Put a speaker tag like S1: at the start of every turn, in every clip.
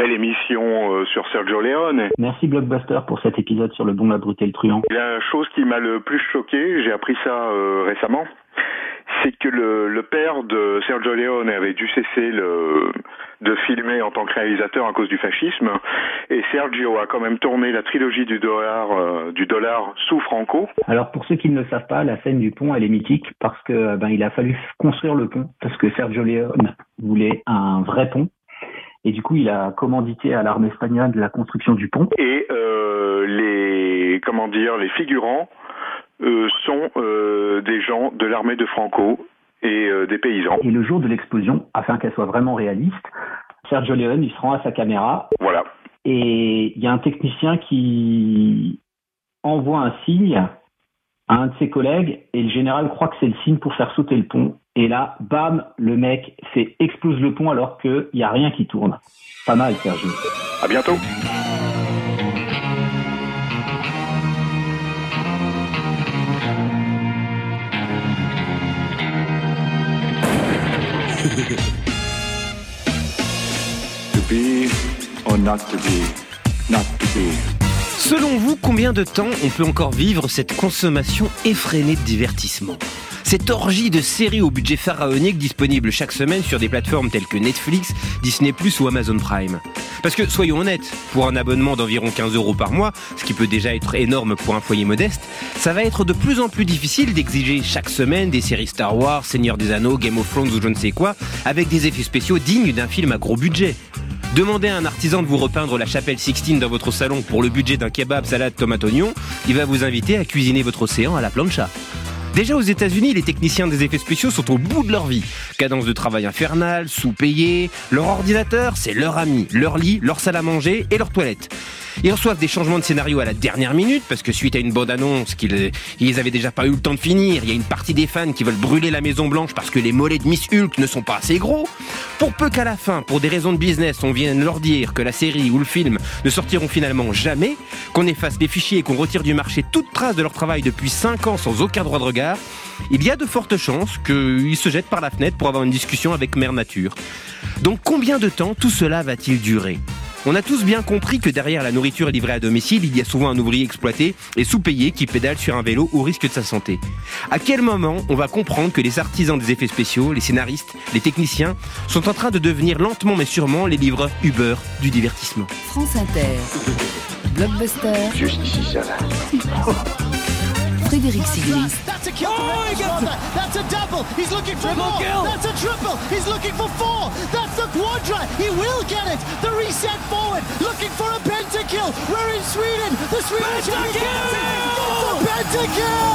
S1: belle émission sur Sergio Leone.
S2: Merci Blockbuster pour cet épisode sur le bon, la brute et le truand.
S1: La chose qui m'a le plus choqué, j'ai appris ça récemment, c'est que le père de Sergio Leone avait dû cesser de filmer en tant que réalisateur à cause du fascisme, et Sergio a quand même tourné la trilogie du dollar sous Franco.
S2: Alors pour ceux qui ne le savent pas, la scène du pont elle est mythique parce que il a fallu construire le pont parce que Sergio Leone voulait un vrai pont. Et du coup, il a commandité à l'armée espagnole la construction du pont.
S1: Et les figurants sont des gens de l'armée de Franco et des paysans.
S2: Et le jour de l'explosion, afin qu'elle soit vraiment réaliste, Sergio Leone, il se rend à sa caméra.
S1: Voilà.
S2: Et il y a un technicien qui envoie un signe à un de ses collègues et le général croit que c'est le signe pour faire sauter le pont. Et là, bam, le mec explose le pont alors qu'il n'y a rien qui tourne. Pas mal, Sergio.
S1: À bientôt.
S3: To be or not to be, not to be.
S4: Selon vous, combien de temps on peut encore vivre cette consommation effrénée de divertissement ? Cette orgie de séries au budget pharaonique disponible chaque semaine sur des plateformes telles que Netflix, Disney+, ou Amazon Prime. Parce que, soyons honnêtes, pour un abonnement d'environ 15 € par mois, ce qui peut déjà être énorme pour un foyer modeste, ça va être de plus en plus difficile d'exiger chaque semaine des séries Star Wars, Seigneur des Anneaux, Game of Thrones ou je ne sais quoi, avec des effets spéciaux dignes d'un film à gros budget. Demandez à un artisan de vous repeindre la chapelle Sixtine dans votre salon pour le budget d'un kebab, salade, tomate, oignon, il va vous inviter à cuisiner votre océan à la plancha. Déjà aux États-Unis, les techniciens des effets spéciaux sont au bout de leur vie. Cadence de travail infernale, sous-payés, leur ordinateur, c'est leur ami, leur lit, leur salle à manger et leur toilette. Ils reçoivent des changements de scénario à la dernière minute parce que suite à une bande-annonce ils avaient déjà pas eu le temps de finir, il y a une partie des fans qui veulent brûler la Maison Blanche parce que les mollets de Miss Hulk ne sont pas assez gros. Pour peu qu'à la fin, pour des raisons de business, on vienne leur dire que la série ou le film ne sortiront finalement jamais, qu'on efface les fichiers et qu'on retire du marché toute trace de leur travail depuis 5 ans sans aucun droit de regard, il y a de fortes chances qu'ils se jettent par la fenêtre pour avoir une discussion avec Mère Nature. Donc combien de temps tout cela va-t-il durer ? On a tous bien compris que derrière la nourriture livrée à domicile, il y a souvent un ouvrier exploité et sous-payé qui pédale sur un vélo au risque de sa santé. À quel moment on va comprendre que les artisans des effets spéciaux, les scénaristes, les techniciens sont en train de devenir lentement mais sûrement les livreurs Uber du divertissement ?
S5: France Inter, Blockbuster,
S3: Juste ici, ça va.
S5: Frédéric Siglis.
S6: That's a kill from Edward's brother. That's a double. He's looking for more. That's a triple. He's looking for 4. That's the quadra. He will get it. The reset forward. Looking for a pentakill. We're in Sweden. The Swedish champions. It's a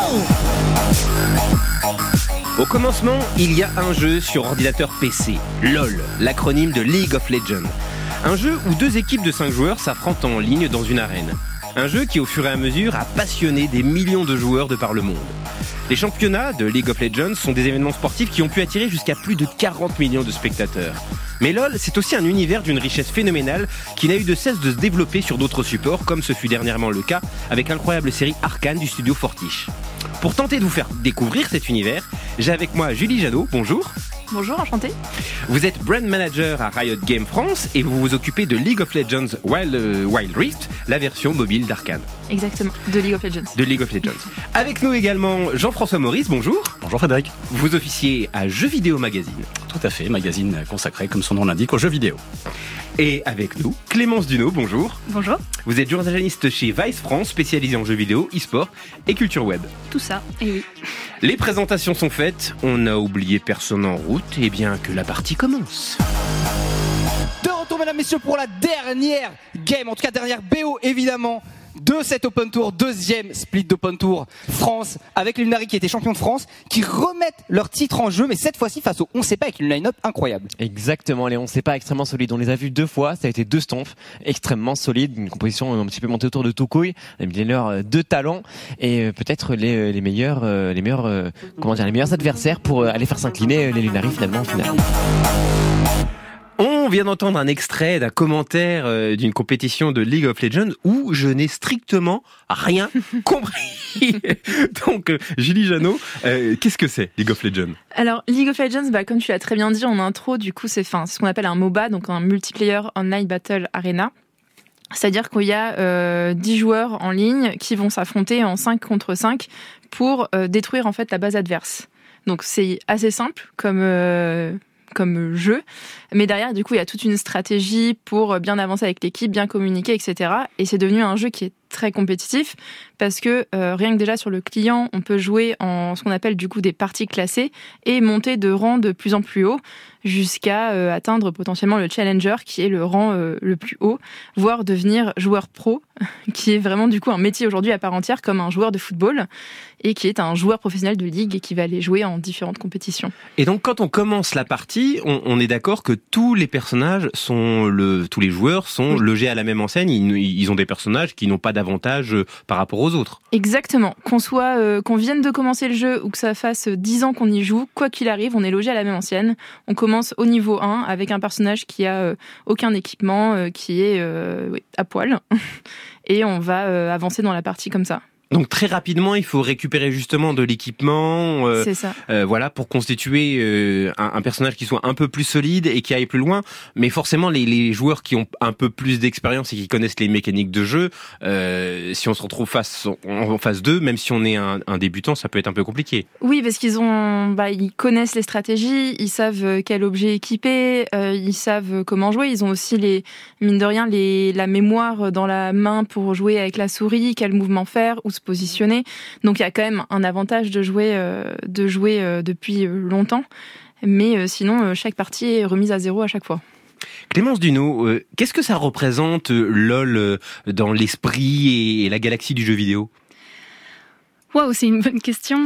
S6: pentakill.
S4: Au commencement, il y a un jeu sur ordinateur PC, LOL, l'acronyme de League of Legends. Un jeu où 2 équipes de 5 joueurs s'affrontent en ligne dans une arène. Un jeu qui, au fur et à mesure, a passionné des millions de joueurs de par le monde. Les championnats de League of Legends sont des événements sportifs qui ont pu attirer jusqu'à plus de 40 millions de spectateurs. Mais LoL, c'est aussi un univers d'une richesse phénoménale qui n'a eu de cesse de se développer sur d'autres supports, comme ce fut dernièrement le cas avec l'incroyable série Arcane du studio Fortiche. Pour tenter de vous faire découvrir cet univers, j'ai avec moi Julie Janot, bonjour.
S7: Bonjour, enchanté.
S4: Vous êtes brand manager à Riot Games France et vous vous occupez de League of Legends Wild Rift, la version mobile d'Arcane.
S7: Exactement, de League of Legends.
S4: De League of Legends. Avec nous également Jean-François Maurice, bonjour.
S8: Bonjour Frédéric.
S4: Vous officiez à Jeux Vidéo Magazine.
S8: Tout à fait, magazine consacré, comme son nom l'indique, aux jeux vidéo.
S4: Et avec nous, Clémence Duno, bonjour.
S7: Bonjour.
S4: Vous êtes journaliste chez Vice France, spécialisée en jeux vidéo, e-sport et culture web.
S7: Tout ça, et oui.
S4: Les présentations sont faites, on n'a oublié personne en route, et bien que la partie commence.
S9: De retour, mesdames, messieurs, pour la dernière game, en tout cas dernière BO évidemment, de cet Open Tour, deuxième split d'Open Tour France, avec les Lunari qui étaient champions de France, qui remettent leur titre en jeu, mais cette fois-ci face au On sait pas avec une line-up incroyable.
S10: Exactement, les On sait pas extrêmement solides. On les a vus 2 fois, ça a été 2 stomps extrêmement solides, une composition un petit peu montée autour de Tokoi, des leurs 2 talents et peut-être les meilleurs adversaires pour aller faire s'incliner les Lunari finalement en finale.
S4: On vient d'entendre un extrait d'un commentaire d'une compétition de League of Legends où je n'ai strictement rien compris. Donc, Julie Janot, qu'est-ce que c'est League of Legends ?
S7: Alors, League of Legends, comme tu l'as très bien dit en intro, du coup, c'est ce qu'on appelle un MOBA, donc un Multiplayer Online Battle Arena. C'est-à-dire qu'il y a 10 joueurs en ligne qui vont s'affronter en 5 contre 5 pour détruire en fait la base adverse. Donc, c'est assez simple comme jeu, mais derrière du coup il y a toute une stratégie pour bien avancer avec l'équipe, bien communiquer, etc. Et c'est devenu un jeu qui est très compétitif parce que rien que déjà sur le client, on peut jouer en ce qu'on appelle du coup des parties classées et monter de rang de plus en plus haut jusqu'à atteindre potentiellement le challenger qui est le rang le plus haut, voire devenir joueur pro, qui est vraiment du coup un métier aujourd'hui à part entière comme un joueur de football et qui est un joueur professionnel de ligue et qui va aller jouer en différentes compétitions.
S4: Et donc quand on commence la partie, on est d'accord que tous les personnages tous les joueurs sont logés à la même enseigne, ils ont des personnages qui n'ont pas d'avantage par rapport aux autres.
S7: Exactement. Qu'on vienne de commencer le jeu ou que ça fasse 10 ans qu'on y joue, quoi qu'il arrive, on est logé à la même enseigne. On commence au niveau 1 avec un personnage qui a aucun équipement, qui est à poil. Et on va avancer dans la partie comme ça.
S4: Donc très rapidement, il faut récupérer justement de l'équipement,
S7: c'est ça.
S4: Voilà, pour constituer un personnage qui soit un peu plus solide et qui aille plus loin. Mais forcément, les joueurs qui ont un peu plus d'expérience et qui connaissent les mécaniques de jeu, si on se retrouve en phase 2, même si on est un débutant, ça peut être un peu compliqué.
S7: Oui, parce qu'ils ils connaissent les stratégies, ils savent quel objet équiper, ils savent comment jouer. Ils ont aussi mine de rien, la mémoire dans la main pour jouer avec la souris, quel mouvement faire, où se positionner. Donc il y a quand même un avantage de jouer depuis longtemps. Mais sinon, chaque partie est remise à zéro à chaque fois.
S4: Clémence Duno, qu'est-ce que ça représente LOL dans l'esprit et la galaxie du jeu vidéo ?
S11: Waouh, c'est une bonne question.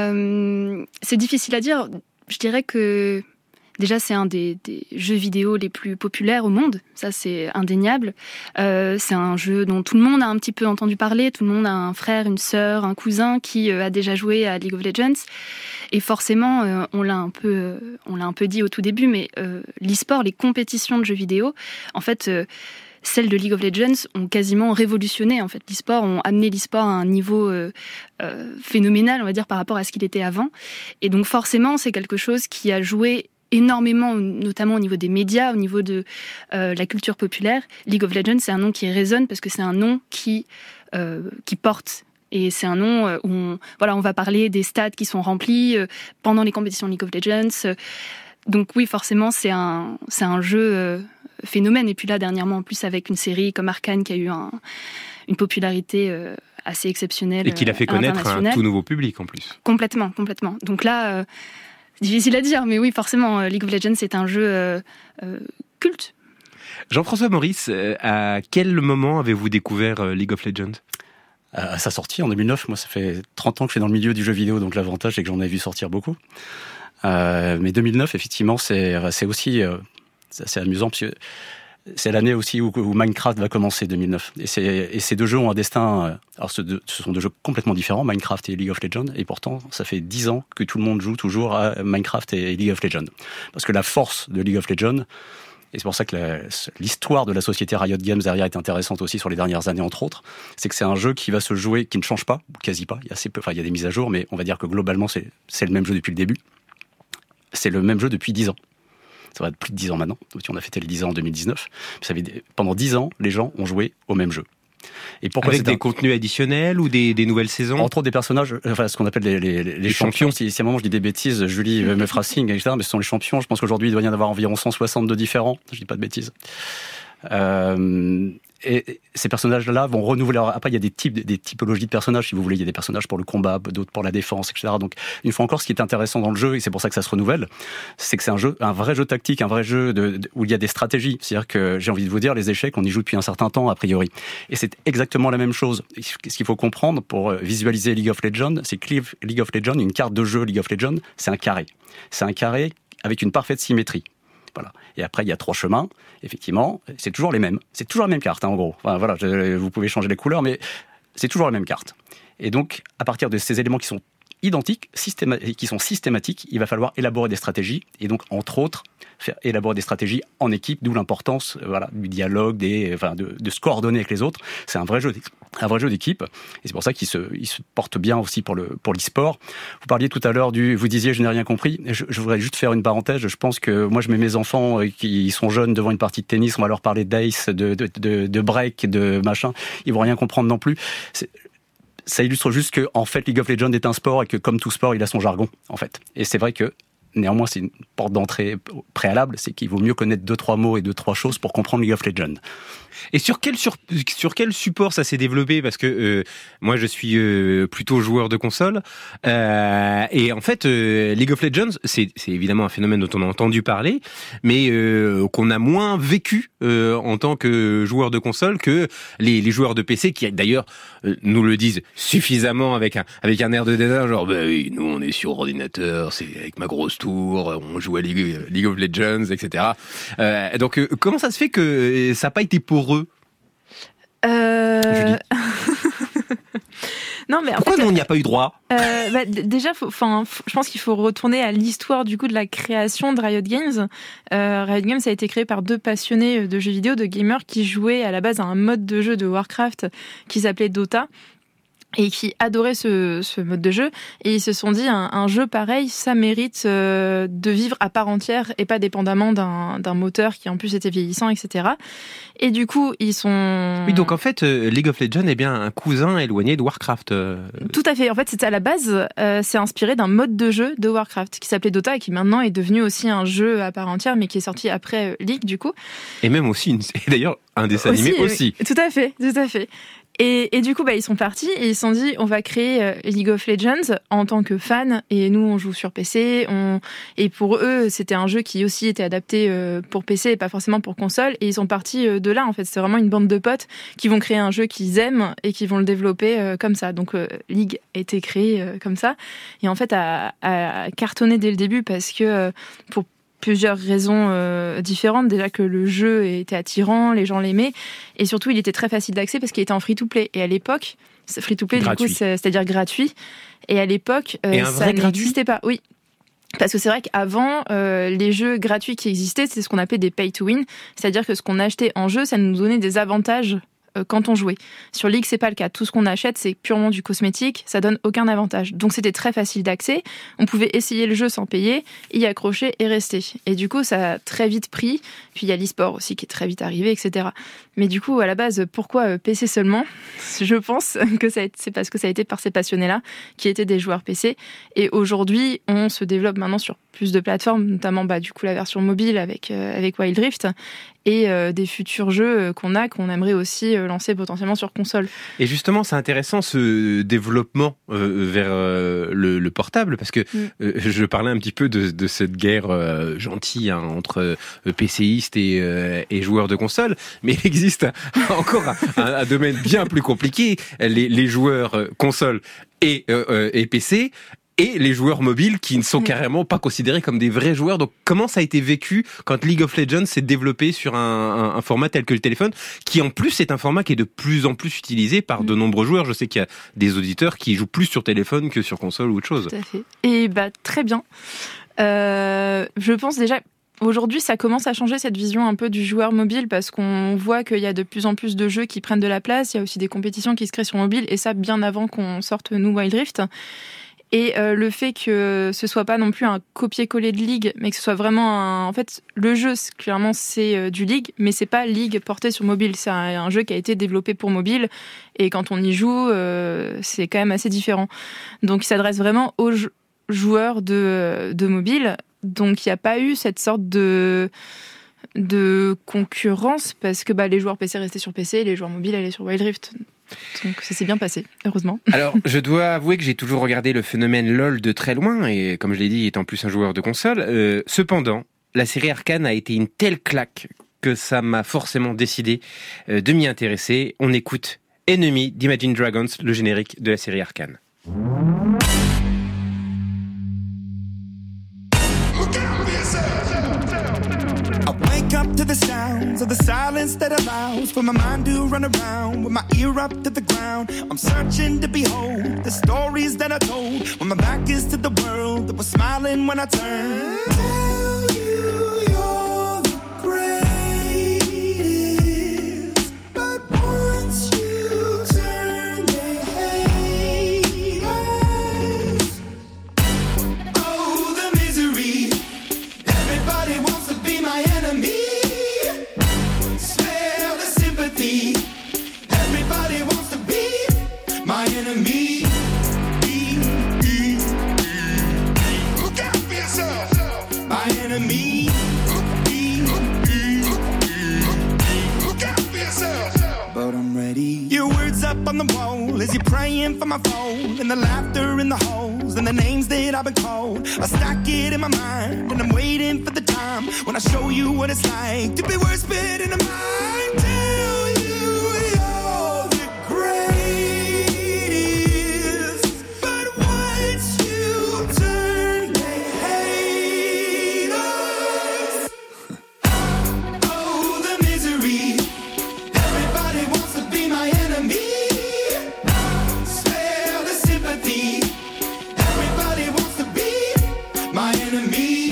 S11: C'est difficile à dire. Je dirais que déjà, c'est un des jeux vidéo les plus populaires au monde. Ça, c'est indéniable. C'est un jeu dont tout le monde a un petit peu entendu parler. Tout le monde a un frère, une sœur, un cousin qui a déjà joué à League of Legends. Et forcément, on l'a un peu dit au tout début, mais l'e-sport, les compétitions de jeux vidéo, en fait, celles de League of Legends ont quasiment révolutionné en fait l'e-sport, ont amené l'e-sport à un niveau phénoménal, on va dire, par rapport à ce qu'il était avant. Et donc forcément, c'est quelque chose qui a joué énormément, notamment au niveau des médias, au niveau de la culture populaire. League of Legends, c'est un nom qui résonne parce que c'est un nom qui porte. Et c'est un nom où on va parler des stades qui sont remplis pendant les compétitions League of Legends. Donc oui, forcément, c'est un jeu phénomène. Et puis là, dernièrement, en plus, avec une série comme Arcane qui a eu une popularité assez exceptionnelle.
S4: Et qui l'a fait connaître à un tout nouveau public en plus.
S11: Complètement. Donc là, difficile à dire, mais oui, forcément, League of Legends, c'est un jeu culte.
S4: Jean-François Maurice, à quel moment avez-vous découvert League of Legends ?
S8: À sa sortie en 2009, moi ça fait 30 ans que je suis dans le milieu du jeu vidéo, donc l'avantage c'est que j'en ai vu sortir beaucoup. Mais 2009, effectivement, c'est aussi c'est amusant parce que c'est l'année aussi où Minecraft va commencer, 2009. Et ces deux jeux ont un destin. Alors ce sont deux jeux complètement différents, Minecraft et League of Legends, et pourtant ça fait 10 ans que tout le monde joue toujours à Minecraft et League of Legends. Parce que la force de League of Legends, et c'est pour ça que l'histoire de la société Riot Games derrière est intéressante aussi sur les dernières années, entre autres, c'est que c'est un jeu qui va se jouer, qui ne change pas, quasi pas. Il y a assez peu, il y a des mises à jour, mais on va dire que globalement, c'est le même jeu depuis le début. C'est le même jeu depuis 10 ans. Ça va être plus de 10 ans maintenant. On a fêté les 10 ans en 2019. Pendant 10 ans, les gens ont joué au même jeu. Et pourquoi
S4: avec des contenus additionnels ou des nouvelles saisons ?
S8: Entre autres des personnages, ce qu'on appelle les champions. Si à un moment je dis des bêtises, Julie me fera signe, etc. Mais ce sont les champions. Je pense qu'aujourd'hui il doit y en avoir environ 162 différents. Je dis pas de bêtises. Et ces personnages-là vont renouveler. Après, il y a des typologies de personnages, si vous voulez. Il y a des personnages pour le combat, d'autres pour la défense, etc. Donc, une fois encore, ce qui est intéressant dans le jeu, et c'est pour ça que ça se renouvelle, c'est que c'est un vrai jeu tactique, un vrai jeu où il y a des stratégies. C'est-à-dire que, j'ai envie de vous dire, les échecs, on y joue depuis un certain temps, a priori. Et c'est exactement la même chose. Ce qu'il faut comprendre pour visualiser League of Legends, c'est que League of Legends, une carte de jeu League of Legends, c'est un carré. C'est un carré avec une parfaite symétrie. Voilà. Et après, il y a 3 chemins. Effectivement, c'est toujours les mêmes. C'est toujours la même carte, en gros. Enfin, voilà, vous pouvez changer les couleurs, mais c'est toujours la même carte. Et donc, à partir de ces éléments qui sont identiques, qui sont systématiques, il va falloir élaborer des stratégies et donc, entre autres, faire élaborer des stratégies en équipe, d'où l'importance du dialogue, de se coordonner avec les autres. C'est un vrai jeu d'équipe, et c'est pour ça qu'il se porte bien aussi pour l'e-sport. Vous parliez tout à l'heure vous disiez je n'ai rien compris. Je voudrais juste faire une parenthèse. Je pense que moi je mets mes enfants qui sont jeunes devant une partie de tennis, on va leur parler d'ace, de break, de machin. Ils vont rien comprendre non plus. Ça illustre juste que en fait League of Legends est un sport et que comme tout sport il a son jargon en fait. Et c'est vrai que néanmoins c'est une porte d'entrée préalable, c'est qu'il vaut mieux connaître 2-3 mots et 2-3 choses pour comprendre League of Legends.
S4: Et sur quel support ça s'est développé? Parce que moi je suis plutôt joueur de console et en fait League of Legends c'est évidemment un phénomène dont on a entendu parler, mais qu'on a moins vécu en tant que joueur de console que les joueurs de PC qui d'ailleurs nous le disent suffisamment avec un air de dédain, genre oui, nous on est sur ordinateur, c'est avec ma grosse tour, on joue à League of Legends, etc. Donc comment ça se fait que ça n'a pas été pour eux? Julie.
S7: Non, mais
S4: pourquoi nous on n'y a pas eu droit?
S7: Déjà, je pense qu'il faut retourner à l'histoire du coup de la création de Riot Games. Riot Games a été créé par 2 passionnés de jeux vidéo, de gamers qui jouaient à la base à un mode de jeu de Warcraft qui s'appelait Dota, et qui adoraient ce mode de jeu, et ils se sont dit un jeu pareil, ça mérite de vivre à part entière et pas dépendamment d'un moteur qui en plus était vieillissant, etc. Et du coup, ils sont...
S4: Oui, donc en fait, League of Legends est bien un cousin éloigné de Warcraft.
S7: Tout à fait. En fait, c'était à la base, c'est inspiré d'un mode de jeu de Warcraft qui s'appelait Dota et qui maintenant est devenu aussi un jeu à part entière, mais qui est sorti après League, du coup.
S4: Et même aussi, d'ailleurs, un dessin animé aussi.
S7: Oui. Tout à fait. Et du coup, ils sont partis et ils se sont dit, on va créer League of Legends en tant que fans. Et nous, on joue sur PC. Et pour eux, c'était un jeu qui aussi était adapté pour PC et pas forcément pour console. Et ils sont partis de là, en fait. C'est vraiment une bande de potes qui vont créer un jeu qu'ils aiment et qui vont le développer comme ça. Donc, League a été créé comme ça. Et en fait, a cartonné dès le début parce que pour plusieurs raisons différentes. Déjà que le jeu était attirant, les gens l'aimaient, et surtout il était très facile d'accès parce qu'il était en free-to-play. Et à l'époque, free-to-play gratuit. Du coup, c'est-à-dire gratuit. Et à l'époque, ça n'existait pas. Oui. Parce que c'est vrai qu'avant, les jeux gratuits qui existaient, c'est ce qu'on appelait des pay-to-win. C'est-à-dire que ce qu'on achetait en jeu, ça nous donnait des avantages quand on jouait. Sur League, c'est pas le cas. Tout ce qu'on achète, c'est purement du cosmétique, ça donne aucun avantage. Donc c'était très facile d'accès, on pouvait essayer le jeu sans payer, y accrocher et rester. Et du coup, ça a très vite pris. Puis il y a l'e-sport aussi qui est très vite arrivé, etc. Mais du coup, à la base, pourquoi PC seulement? Je pense que c'est parce que ça a été par ces passionnés-là, qui étaient des joueurs PC. Et aujourd'hui, on se développe maintenant sur plus de plateformes, notamment du coup la version mobile avec Wild Rift, et des futurs jeux qu'on aimerait aussi lancer potentiellement sur console.
S4: Et justement, c'est intéressant ce développement vers le portable, parce que je parlais un petit peu de cette guerre gentille entre PCistes et joueurs de console, mais il existe encore un domaine bien plus compliqué, les joueurs console et PC, et les joueurs mobiles qui ne sont carrément pas considérés comme des vrais joueurs. Donc comment ça a été vécu quand League of Legends s'est développé sur un format tel que le téléphone, qui en plus est un format qui est de plus en plus utilisé par de nombreux joueurs. Je sais qu'il y a des auditeurs qui jouent plus sur téléphone que sur console ou autre chose.
S7: Tout à fait. Et très bien. Je pense déjà... Aujourd'hui, ça commence à changer cette vision un peu du joueur mobile, parce qu'on voit qu'il y a de plus en plus de jeux qui prennent de la place. Il y a aussi des compétitions qui se créent sur mobile, et ça bien avant qu'on sorte nous Wild Rift. Et le fait que ce soit pas non plus un copier-coller de League, mais que ce soit vraiment en fait, le jeu, clairement, c'est du League, mais c'est pas League porté sur mobile. C'est un jeu qui a été développé pour mobile, et quand on y joue, c'est quand même assez différent. Donc, il s'adresse vraiment aux joueurs de mobile. Donc, il n'y a pas eu cette sorte de concurrence, parce que les joueurs PC restaient sur PC et les joueurs mobiles allaient sur Wild Rift. Donc ça s'est bien passé, heureusement.
S4: Alors, je dois avouer que j'ai toujours regardé le phénomène LoL de très loin, et comme je l'ai dit, étant plus un joueur de console. Cependant, la série Arcane a été une telle claque que ça m'a forcément décidé de m'y intéresser. On écoute Enemy d'Imagine Dragons, le générique de la série Arcane.
S12: Up to the sounds of the silence that allows for my mind to run around with my ear up to the ground. I'm searching to behold the stories that I told when my back is to the world that was smiling when I turned. Tell you you're enemy. But I'm ready. Your words up on the wall as you're praying for my phone, and the laughter in the holes and the names that I've been called. I stack it in my mind and I'm waiting for the time when I show you what it's like to be worse fit in a mind. Tell you you're the greatest, but once you turn they hate us. Oh, the misery. Everybody wants to be my enemy. Spare the sympathy. Everybody wants to be my enemy.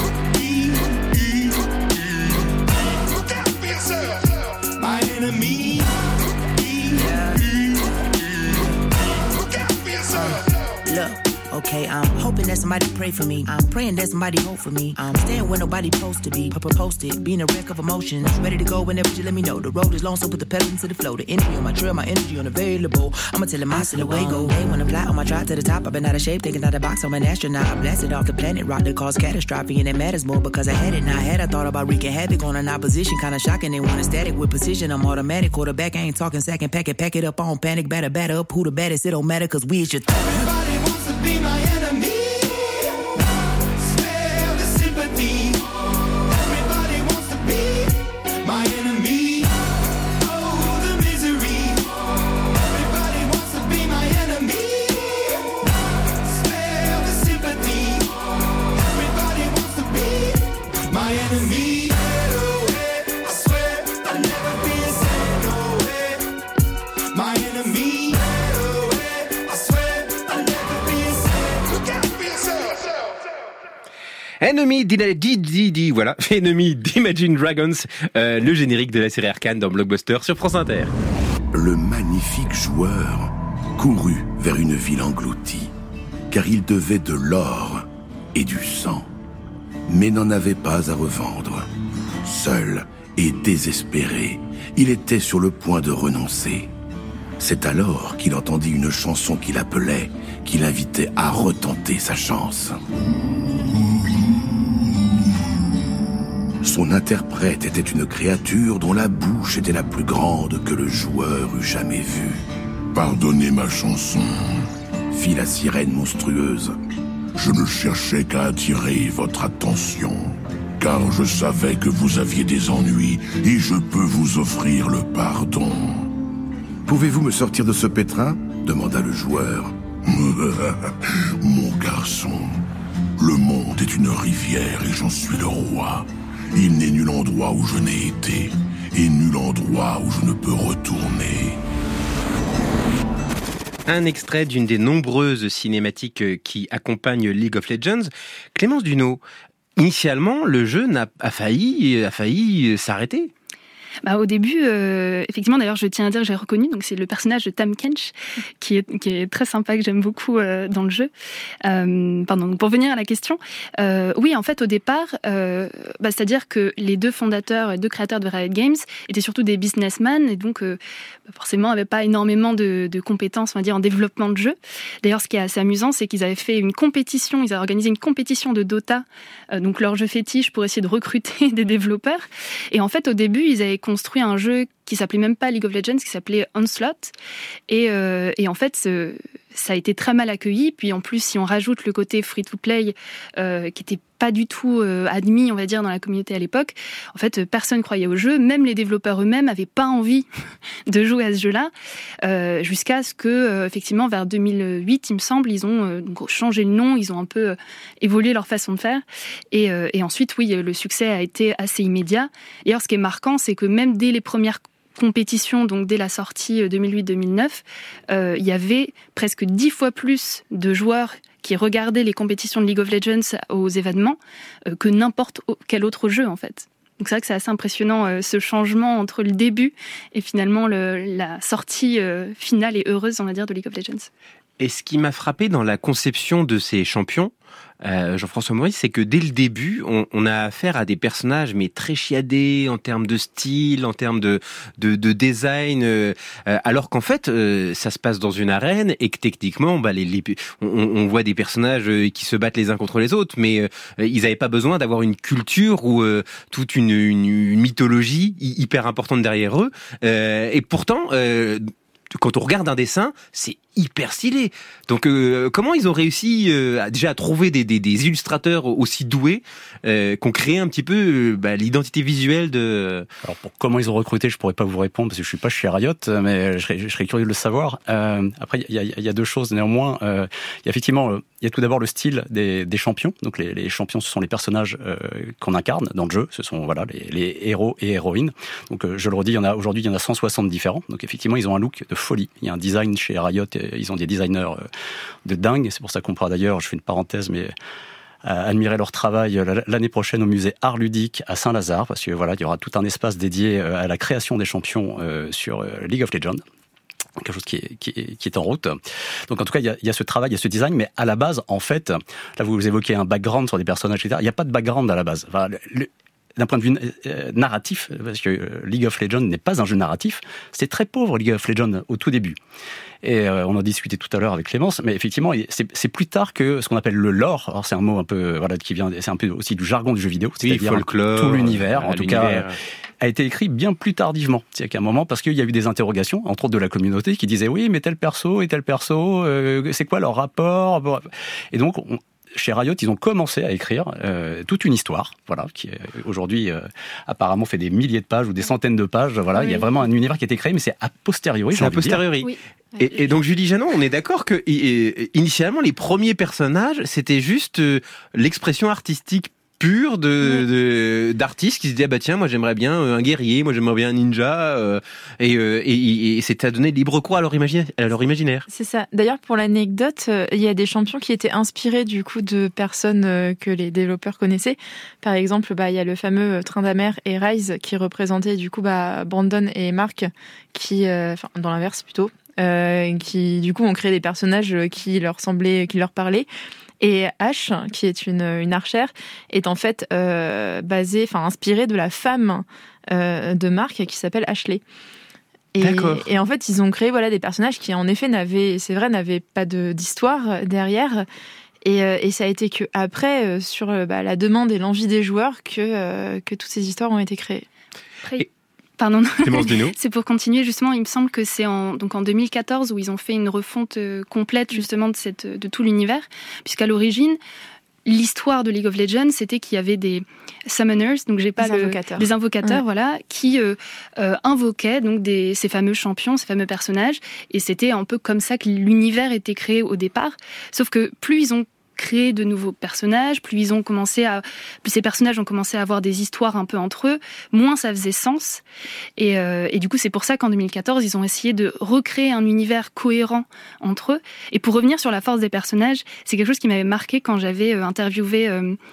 S12: Look out for yourself. My enemy. Look out for yourself.
S13: Look. Okay, I'm hoping that somebody pray for me. I'm praying that somebody hope for me. I'm staying where nobody supposed to be. Posted, being a wreck of emotions. Ready to go whenever you let me know. The road is long, so put the pedal into the flow. The energy on my trail, my energy unavailable. I'ma tell him I still away go. Hey, when I fly on my drive to the top, I've been out of shape, thinking out the box. I'm an astronaut. I blasted off the planet, rock that caused catastrophe, and it matters more because I had it. Now I had, I thought about wreaking havoc on an opposition. Kinda shocking, they want a static with precision. I'm automatic, quarterback. I ain't talking second packet, pack it up on panic, batter up. Who the baddest? It don't matter, cause we is your
S12: Everybody wants to be my enemy. Everybody wants to be my enemy. Oh, the misery. Everybody wants to be my enemy. Spare the sympathy. Everybody wants to be my enemy. I swear I'll never be a sad no way. My enemy. I swear I'll never be a sad. Look out for yourself.
S4: Enemy d'Imagine Dragons, le générique de la série Arcane dans Blockbuster sur France Inter.
S14: Le magnifique joueur courut vers une ville engloutie, car il devait de l'or et du sang, mais n'en avait pas à revendre. Seul et désespéré, il était sur le point de renoncer. C'est alors qu'il entendit une chanson qui l'appelait, qui l'invitait à retenter sa chance. Son interprète était une créature dont la bouche était la plus grande que le joueur eût jamais vue. « Pardonnez ma chanson », fit la sirène monstrueuse. « Je ne cherchais qu'à attirer votre attention, car je savais que vous aviez des ennuis et je peux vous offrir le pardon. »« Pouvez-vous me sortir de ce pétrin ?» demanda le joueur. « Mon garçon, le monde est une rivière et j'en suis le roi. Il n'est nul endroit où je n'ai été, et nul endroit où je ne peux retourner. »
S4: Un extrait d'une des nombreuses cinématiques qui accompagnent League of Legends. Clémence Duneau, initialement, le jeu a failli s'arrêter.
S11: Au début, effectivement, d'ailleurs, je tiens à dire que j'ai reconnu, donc c'est le personnage de Tahm Kench, qui est très sympa, que j'aime beaucoup dans le jeu. Donc pour venir à la question, oui, en fait, au départ, c'est-à-dire que les deux fondateurs et deux créateurs de Riot Games étaient surtout des businessmen, et donc forcément n'avaient pas énormément de compétences, on va dire, en développement de jeux. D'ailleurs, ce qui est assez amusant, c'est qu'ils avaient fait une compétition, ils avaient organisé une compétition de Dota, donc leur jeu fétiche, pour essayer de recruter des développeurs. Et en fait, au début, ils avaient construit un jeu qui s'appelait même pas League of Legends, qui s'appelait Onslaught. Et en fait, ça a été très mal accueilli. Puis en plus, si on rajoute le côté free-to-play, qui était pas du tout admis, on va dire, dans la communauté à l'époque, en fait, personne croyait au jeu. Même les développeurs eux-mêmes n'avaient pas envie de jouer à ce jeu-là, jusqu'à ce que, effectivement, vers 2008, il me semble, ils ont changé le nom, ils ont un peu évolué leur façon de faire. Et ensuite, oui, le succès a été assez immédiat. Et alors, ce qui est marquant, c'est que même dès les premières compétition, donc dès la sortie 2008-2009, il y avait presque 10 fois plus de joueurs qui regardaient les compétitions de League of Legends aux événements que n'importe quel autre jeu, en fait. Donc c'est vrai que c'est assez impressionnant, ce changement entre le début et finalement la sortie finale et heureuse, on va dire, de League of Legends.
S4: Et ce qui m'a frappé dans la conception de ces champions, Jean-François Maurice, c'est que dès le début, on a affaire à des personnages mais très chiadés en termes de style, en termes de design, alors qu'en fait, ça se passe dans une arène et que techniquement, on voit des personnages qui se battent les uns contre les autres, mais ils n'avaient pas besoin d'avoir une culture ou toute une mythologie hyper importante derrière eux. Et pourtant, quand on regarde un dessin, c'est hyper stylé. Donc, comment ils ont réussi déjà à trouver des illustrateurs aussi doués qu'on crée un petit peu l'identité visuelle de...
S8: Alors, pour comment ils ont recruté, je pourrais pas vous répondre parce que je suis pas chez Riot, mais je serais curieux de le savoir. Après, il y a deux choses néanmoins. Il y a effectivement, il y a tout d'abord le style des champions. Donc, les champions, ce sont les personnages qu'on incarne dans le jeu. Ce sont les héros et héroïnes. Donc, je le redis, aujourd'hui, il y en a 160 différents. Donc, effectivement, ils ont un look de folie. Il y a un design chez Riot. Ils ont des designers de dingue. C'est pour ça qu'on pourra d'ailleurs, je fais une parenthèse, mais admirer leur travail l'année prochaine au musée Art Ludique à Saint-Lazare, parce que il y aura tout un espace dédié à la création des champions sur League of Legends. Quelque chose qui est en route. Donc en tout cas, il y a ce travail, il y a ce design, mais à la base, en fait, là vous évoquez un background sur des personnages, etc. Il n'y a pas de background à la base. Enfin, d'un point de vue narratif, parce que League of Legends n'est pas un jeu narratif, c'est très pauvre League of Legends au tout début. Et on en discutait tout à l'heure avec Clémence, mais effectivement, c'est plus tard que ce qu'on appelle le lore. Alors c'est un mot un peu qui vient, c'est un peu aussi du jargon du jeu vidéo, c'est-à-dire
S4: folklore,
S8: tout l'univers, en tout cas, a été écrit bien plus tardivement. C'est-à-dire qu'à un moment, parce qu'il y a eu des interrogations, entre autres de la communauté, qui disaient oui, mais tel perso et tel perso, c'est quoi leur rapport ? Et donc chez Riot, ils ont commencé à écrire toute une histoire, qui aujourd'hui apparemment fait des milliers de pages ou des centaines de pages. Voilà, il y a vraiment un univers qui a été créé, mais c'est a posteriori.
S4: C'est a posteriori. Oui. Et donc Julie Janon, on est d'accord que initialement les premiers personnages, c'était juste l'expression artistique pure d'artistes qui se disaient tiens, moi j'aimerais bien un guerrier, moi j'aimerais bien un ninja, et c'est à donner libre cours à leur imaginaire.
S7: C'est ça. D'ailleurs, pour l'anecdote, il y a des champions qui étaient inspirés du coup de personnes que les développeurs connaissaient. Par exemple, il y a le fameux Tryndamere et Ryze qui représentaient du coup Brandon et Mark, qui dans l'inverse plutôt, qui du coup ont créé des personnages qui leur semblaient, qui leur parlaient. Et Ash, qui est une archère, est en fait inspirée de la femme de Mark qui s'appelle Ashley. Et en fait, ils ont créé des personnages qui en effet n'avaient pas d'histoire derrière. Et ça a été que après, sur la demande et l'envie des joueurs, que toutes ces histoires ont été créées.
S11: Pardon. C'est pour continuer, justement, il me semble que c'est en 2014 où ils ont fait une refonte complète justement de tout l'univers, puisqu'à l'origine, l'histoire de League of Legends, c'était qu'il y avait des summoners, donc des invocateurs, qui invoquaient donc ces fameux champions, ces fameux personnages, et c'était un peu comme ça que l'univers était créé au départ. Sauf que plus ils ont créé de nouveaux personnages, plus ces personnages ont commencé à avoir des histoires un peu entre eux, moins ça faisait sens. Et du coup, c'est pour ça qu'en 2014, ils ont essayé de recréer un univers cohérent entre eux. Et pour revenir sur la force des personnages, c'est quelque chose qui m'avait marqué quand j'avais interviewé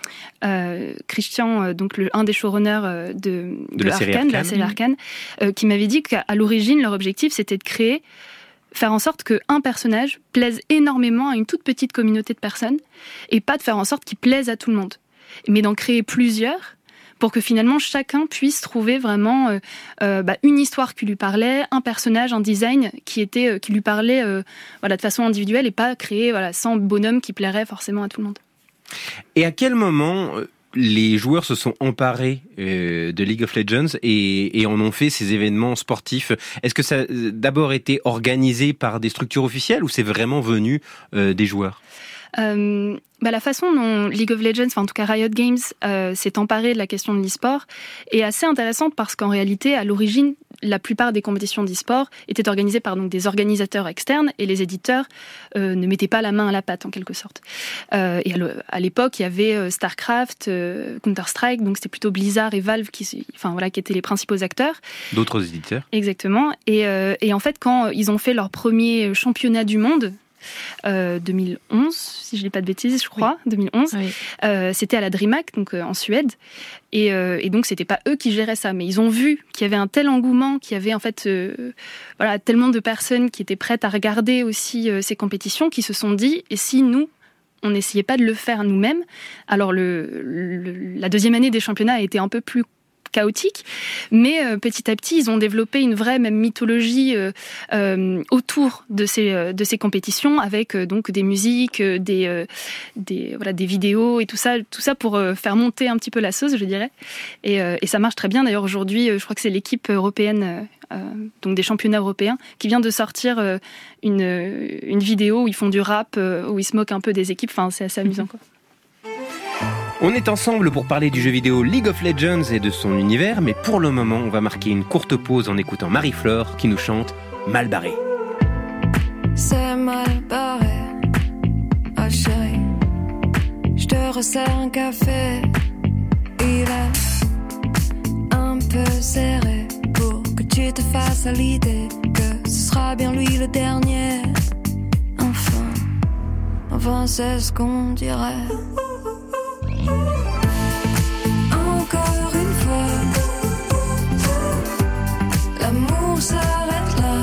S11: Christian, donc un des showrunners de la série Arcane, qui m'avait dit qu'à l'origine, leur objectif, c'était de faire en sorte qu'un personnage plaise énormément à une toute petite communauté de personnes et pas de faire en sorte qu'il plaise à tout le monde, mais d'en créer plusieurs pour que finalement chacun puisse trouver vraiment une histoire qui lui parlait, un personnage, un design qui lui parlait de façon individuelle et pas créer 100 bonhommes qui plairaient forcément à tout le monde.
S4: Et à quel moment les joueurs se sont emparés de League of Legends et en ont fait ces événements sportifs? Est-ce que ça a d'abord été organisé par des structures officielles ou c'est vraiment venu des joueurs?
S11: La façon dont League of Legends, en tout cas Riot Games, s'est emparé de la question de l'e-sport est assez intéressante parce qu'en réalité, à l'origine, la plupart des compétitions d'e-sport étaient organisées par des organisateurs externes et les éditeurs ne mettaient pas la main à la pâte en quelque sorte. Et à l'époque, il y avait StarCraft, Counter-Strike, donc c'était plutôt Blizzard et Valve qui étaient les principaux acteurs.
S4: D'autres éditeurs.
S11: Exactement. Et en fait, quand ils ont fait leur premier championnat du monde, 2011, si je dis pas de bêtises, je crois, 2011. Oui. C'était à la DreamHack, donc en Suède. Et donc, c'était pas eux qui géraient ça, mais ils ont vu qu'il y avait un tel engouement, qu'il y avait en fait tellement de personnes qui étaient prêtes à regarder aussi ces compétitions, qui se sont dit, et si nous, on n'essayait pas de le faire nous-mêmes. Alors, la deuxième année des championnats a été un peu plus chaotique, mais petit à petit, ils ont développé une vraie même mythologie autour de ces compétitions, avec donc des musiques, des vidéos et tout ça pour faire monter un petit peu la sauce, je dirais. Et ça marche très bien. D'ailleurs, aujourd'hui, je crois que c'est l'équipe européenne, donc des championnats européens, qui vient de sortir une vidéo où ils font du rap, où ils se moquent un peu des équipes. Enfin, c'est assez amusant, quoi.
S4: On est ensemble pour parler du jeu vidéo League of Legends et de son univers, mais pour le moment, on va marquer une courte pause en écoutant Marie-Flore qui nous chante Mal barré.
S15: C'est mal barré, oh chérie, je te resserre un café, il est un peu serré pour que tu te fasses à l'idée que ce sera bien lui le dernier. Enfin c'est ce qu'on dirait. Encore une fois, l'amour s'arrête là.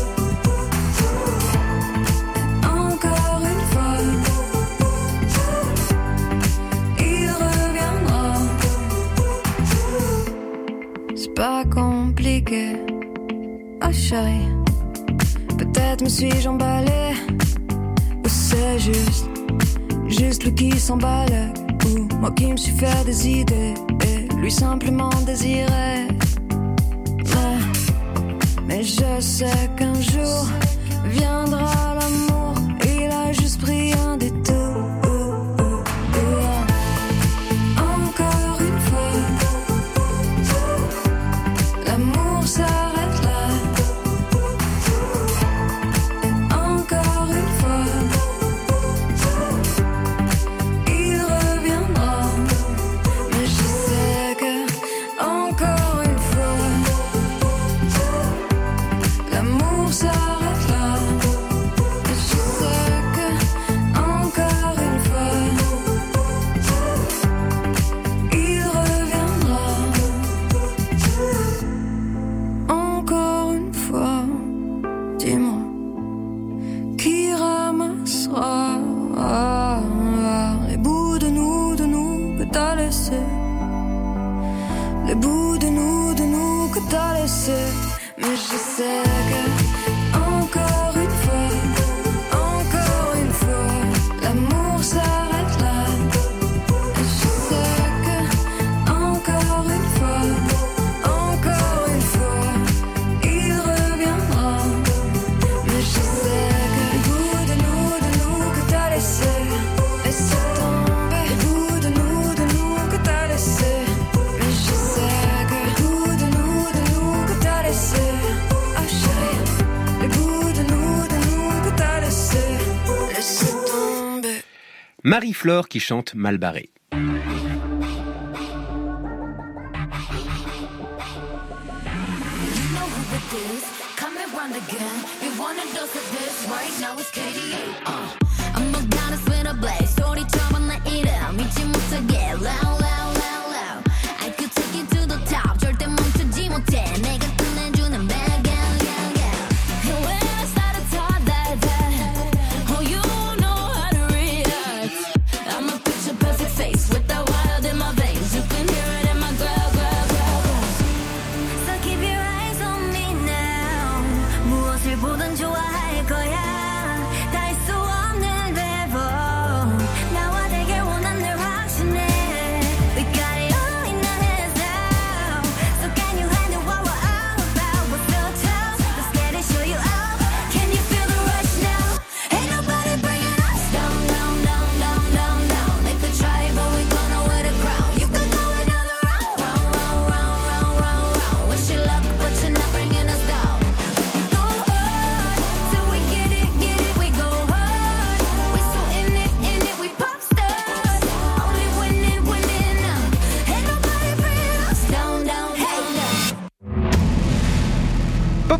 S15: Encore une fois, il reviendra. C'est pas compliqué, oh chérie. Peut-être me suis-je emballée, ou c'est juste lui qui s'emballe, ou moi qui me suis fait des idées et lui simplement désirait. Mais je sais qu'un jour viendra l'amour, il a juste pris un détour. Encore une fois, l'amour s'arrête là. Encore une fois, il reviendra. Mais je sais que encore une fois, l'amour s'arrête là. Mais je sais que encore une fois, il reviendra. Encore une fois, dis-moi, qui ramassera les bouts de nous que t'as laissé, les bouts de nous que t'as laissé. Mais je sais que encore une fois, l'amour s'arrête là. Et je sais que encore une fois, il reviendra. Mais je sais que les bouts de nous que t'as laissé, laisse tomber. Les bouts de nous que t'as laissé. Mais je sais que les bouts de nous que t'as laissé, oh chérie, les bouts de nous que t'as laissé, laisse tomber.
S4: Marie-Flore qui chante Mal barré.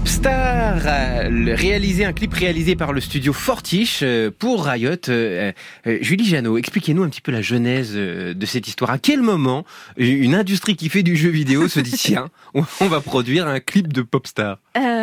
S4: Popstar, un clip réalisé par le studio Fortiche pour Riot. Julie Jeannot, expliquez-nous un petit peu la genèse de cette histoire. À quel moment une industrie qui fait du jeu vidéo se dit tiens, on va produire un clip de Popstar?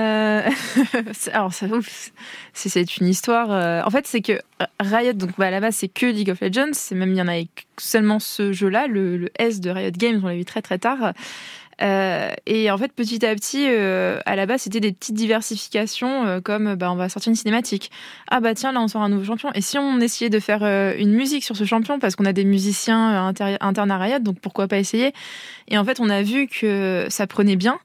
S7: Alors c'est une histoire. En fait, c'est que Riot, donc à la base, c'est que League of Legends. C'est même il y en avait seulement ce jeu-là, le S de Riot Games. On l'a eu très très tard. Et en fait, petit à petit, à la base, c'était des petites diversifications comme on va sortir une cinématique. Ah bah tiens, là on sort un nouveau champion. Et si on essayait de faire une musique sur ce champion, parce qu'on a des musiciens internes à Riot, donc pourquoi pas essayer? Et en fait, on a vu que ça prenait bien.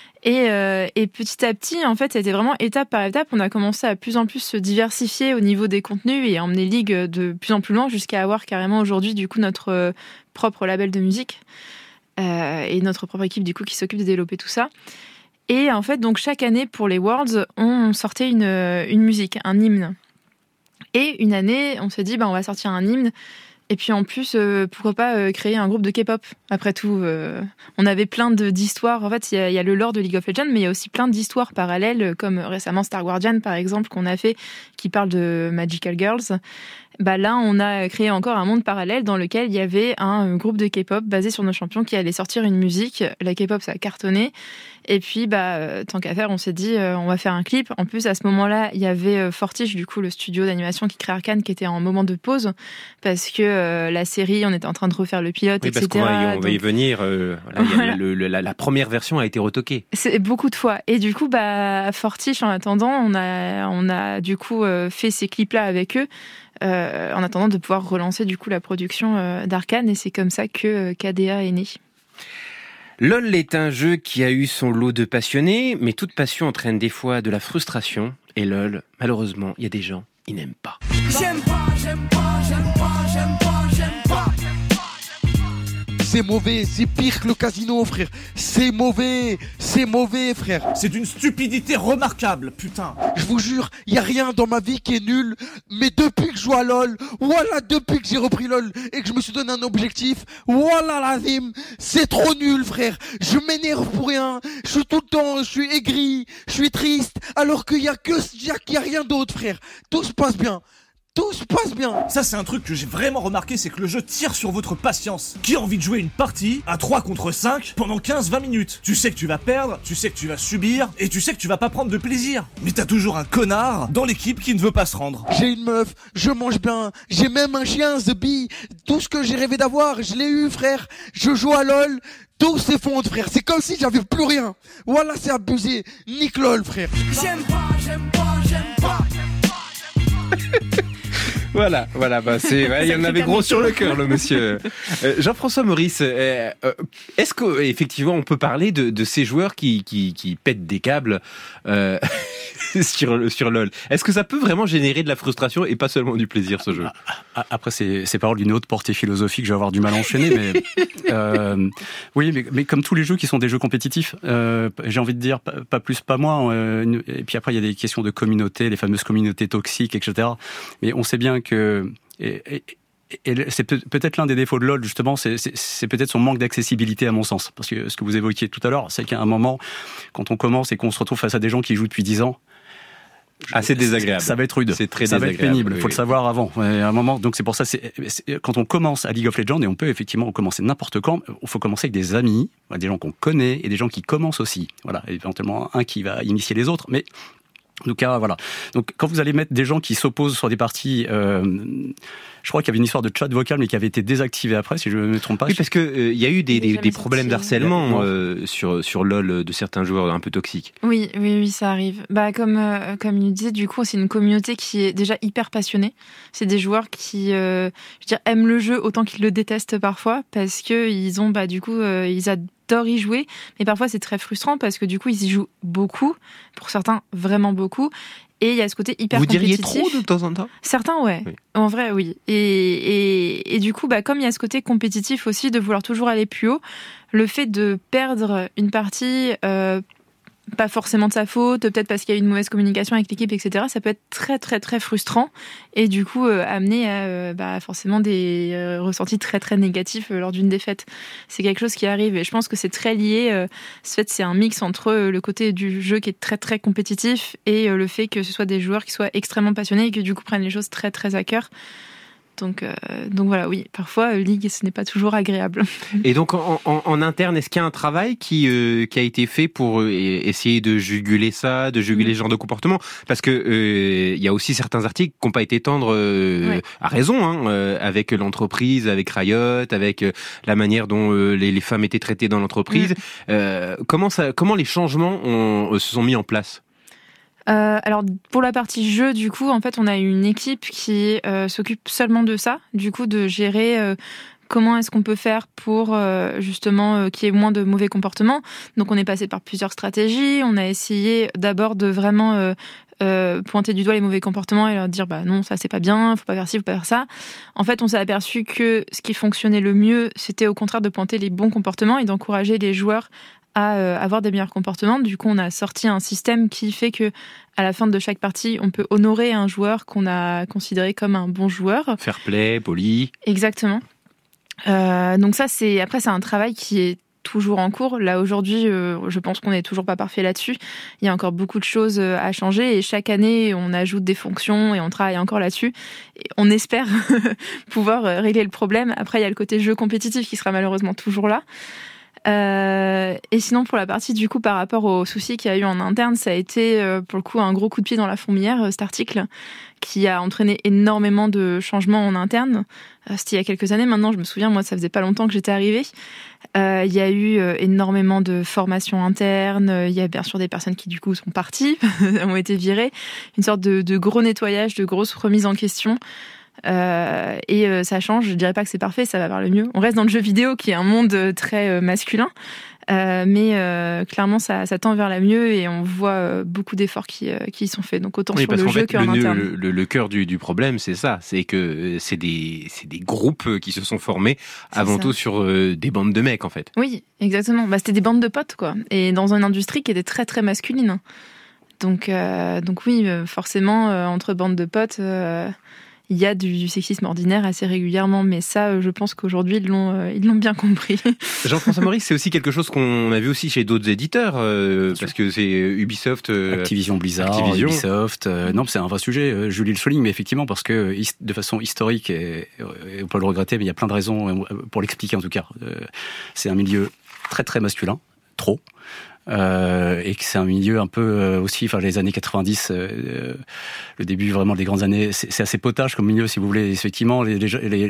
S7: Et petit à petit, en fait, c'était vraiment étape par étape. On a commencé à plus en plus se diversifier au niveau des contenus et emmener League de plus en plus loin jusqu'à avoir carrément aujourd'hui, du coup, notre propre label de musique. Et notre propre équipe du coup qui s'occupe de développer tout ça. Et en fait, donc chaque année pour les Worlds, on sortait une musique, un hymne. Et une année, on s'est dit on va sortir un hymne. Et puis en plus, pourquoi pas créer un groupe de K-pop. Après tout, on avait plein d'histoires. En fait, il y a le lore de League of Legends, mais il y a aussi plein d'histoires parallèles, comme récemment Star Guardian par exemple qu'on a fait, qui parle de Magical Girls. Là, on a créé encore un monde parallèle dans lequel il y avait un groupe de K-pop basé sur nos champions qui allait sortir une musique. La K-pop, ça a cartonné. Et puis, tant qu'à faire, on s'est dit, on va faire un clip. En plus, à ce moment-là, il y avait Fortiche, du coup, le studio d'animation qui crée Arcane, qui était en moment de pause parce que la série, on était en train de refaire le pilote, etc.
S4: Parce qu'on va y venir. La première version a été retoquée.
S7: C'est beaucoup de fois. Et du coup, Fortiche, en attendant, on a du coup fait ces clips-là avec eux. En attendant de pouvoir relancer du coup la production d'Arcane, et c'est comme ça que KDA est né.
S4: LOL est un jeu qui a eu son lot de passionnés, mais toute passion entraîne des fois de la frustration, et LOL, malheureusement, il y a des gens, ils n'aiment pas.
S12: J'aime pas, j'aime pas, j'aime pas, j'aime pas, j'aime pas.
S16: C'est mauvais, c'est pire que le casino, frère. C'est mauvais, frère.
S17: C'est d'une stupidité remarquable, putain.
S16: Je vous jure, y a rien dans ma vie qui est nul. Mais depuis que je joue à LOL, voilà, depuis que j'ai repris LOL et que je me suis donné un objectif, voilà l'azim, c'est trop nul, frère. Je m'énerve pour rien. Je suis tout le temps, je suis aigri, je suis triste, alors qu'il y a rien d'autre, frère. Tout se passe bien. Tout se passe bien.
S17: Ça, c'est un truc que j'ai vraiment remarqué, c'est que le jeu tire sur votre patience. Qui a envie de jouer une partie à 3 contre 5 pendant 15-20 minutes? Tu sais que tu vas perdre, tu sais que tu vas subir, et tu sais que tu vas pas prendre de plaisir. Mais t'as toujours un connard dans l'équipe qui ne veut pas se rendre.
S16: J'ai une meuf, je mange bien, j'ai même un chien, The Bee. Tout ce que j'ai rêvé d'avoir, je l'ai eu, frère. Je joue à LOL. Tout s'effondre, frère. C'est comme si j'avais plus rien. Voilà, c'est abusé. Nique LOL, frère.
S12: J'aime pas, j'aime pas, j'aime pas.
S4: Voilà, il y en avait gros sur le cœur, le monsieur. Jean-François Maurice, est-ce qu'effectivement on peut parler de ces joueurs qui pètent des câbles sur LOL? Est-ce que ça peut vraiment générer de la frustration et pas seulement du plaisir, ce jeu?
S8: Après, c'est paroles d'une haute portée philosophique, je vais avoir du mal à enchaîner, mais oui, mais comme tous les jeux qui sont des jeux compétitifs, j'ai envie de dire pas plus, pas moins. Et puis après, il y a des questions de communauté, les fameuses communautés toxiques, etc. Mais on sait bien que et c'est peut-être l'un des défauts de LOL, justement, c'est peut-être son manque d'accessibilité à mon sens. Parce que ce que vous évoquiez tout à l'heure, c'est qu'à un moment, quand on commence et qu'on se retrouve face à des gens qui jouent depuis 10 ans,
S4: c'est désagréable.
S8: Ça va être rude.
S4: C'est très
S8: ça
S4: désagréable.
S8: Va être pénible.
S4: Oui,
S8: faut le savoir avant. À un moment, donc c'est pour ça, quand on commence à League of Legends, et on peut effectivement commencer n'importe quand, il faut commencer avec des amis, des gens qu'on connaît et des gens qui commencent aussi. Voilà, éventuellement un qui va initier les autres, mais en tout cas, voilà. Donc, quand vous allez mettre des gens qui s'opposent sur des parties, je crois qu'il y avait une histoire de chat vocal, mais qui avait été désactivée après, si je ne me trompe pas.
S4: Oui, parce que il y a eu des problèmes d'harcèlement sur LOL de certains joueurs un peu toxiques.
S7: Oui, ça arrive. Comme il disait, du coup, c'est une communauté qui est déjà hyper passionnée. C'est des joueurs qui, aiment le jeu autant qu'ils le détestent parfois, parce que ils ont, ils adorent y jouer, mais parfois c'est très frustrant parce que du coup ils y jouent beaucoup, pour certains vraiment beaucoup, et il y a ce côté hyper compétitif.
S4: Vous diriez trop de temps en temps?
S7: Certains, ouais. Oui. En vrai, oui. Et du coup, comme il y a ce côté compétitif aussi, de vouloir toujours aller plus haut, le fait de perdre une partie pas forcément de sa faute, peut-être parce qu'il y a eu une mauvaise communication avec l'équipe, etc. Ça peut être très très très frustrant et du coup amener à forcément des ressentis très très négatifs lors d'une défaite. C'est quelque chose qui arrive et je pense que c'est très lié. Ce fait, c'est un mix entre le côté du jeu qui est très très compétitif et le fait que ce soit des joueurs qui soient extrêmement passionnés et qui du coup prennent les choses très très à cœur. Donc voilà, oui, parfois League, ce n'est pas toujours agréable.
S4: Et donc en interne, est-ce qu'il y a un travail qui a été fait pour essayer de juguler ça, de juguler ce genre de comportement? Parce que il y a aussi certains articles qui n'ont pas été tendres à raison, avec l'entreprise, avec Riot, avec la manière dont les femmes étaient traitées dans l'entreprise. Comment les changements se sont mis en place?
S7: Alors pour la partie jeu, du coup, en fait, on a une équipe qui s'occupe seulement de ça, du coup, de gérer comment est-ce qu'on peut faire pour justement qu'il y ait moins de mauvais comportements. Donc on est passé par plusieurs stratégies. On a essayé d'abord de vraiment pointer du doigt les mauvais comportements et leur dire non, ça c'est pas bien, faut pas faire ci, faut pas faire ça. En fait, on s'est aperçu que ce qui fonctionnait le mieux, c'était au contraire de pointer les bons comportements et d'encourager les joueurs à avoir des meilleurs comportements. Du coup, on a sorti un système qui fait que à la fin de chaque partie, on peut honorer un joueur qu'on a considéré comme un bon joueur.
S4: Fair play, poli.
S7: Exactement. Donc ça, c'est un travail qui est toujours en cours. Là, aujourd'hui, je pense qu'on n'est toujours pas parfait là-dessus. Il y a encore beaucoup de choses à changer et chaque année, on ajoute des fonctions et on travaille encore là-dessus. Et on espère pouvoir régler le problème. Après, il y a le côté jeu compétitif qui sera malheureusement toujours là. Et sinon, pour la partie du coup par rapport aux soucis qu'il y a eu en interne, ça a été pour le coup un gros coup de pied dans la fourmilière, cet article qui a entraîné énormément de changements en interne. C'était il y a quelques années maintenant, je me souviens, moi ça faisait pas longtemps que j'étais arrivée. Il y a eu énormément de formations internes, il y a bien sûr des personnes qui du coup sont parties, ont été virées, une sorte de gros nettoyage, de grosses remises en question. Ça change, je dirais pas que c'est parfait, ça va vers le mieux. On reste dans le jeu vidéo qui est un monde très masculin, mais clairement ça tend vers le mieux et on voit beaucoup d'efforts qui y sont faits, donc autant sur le jeu qu'en interne.
S4: Le cœur du problème, c'est ça, c'est que c'est des groupes qui se sont formés avant tout sur des bandes de mecs en fait.
S7: Oui, exactement. C'était des bandes de potes quoi, et dans une industrie qui était très très masculine. Donc oui, forcément entre bandes de potes. Il y a du sexisme ordinaire assez régulièrement, mais ça, je pense qu'aujourd'hui, ils l'ont bien compris.
S4: Jean-François Maurice, c'est aussi quelque chose qu'on a vu aussi chez d'autres éditeurs, parce que c'est Ubisoft...
S8: Activision Blizzard, Ubisoft... non, c'est un vrai sujet, Julie le souligne, mais effectivement, parce que de façon historique, et on peut le regretter, mais il y a plein de raisons pour l'expliquer en tout cas. C'est un milieu très très masculin, trop. Et que c'est un milieu un peu aussi, les années 90, le début vraiment des grandes années, c'est assez potage comme milieu si vous voulez. Effectivement, il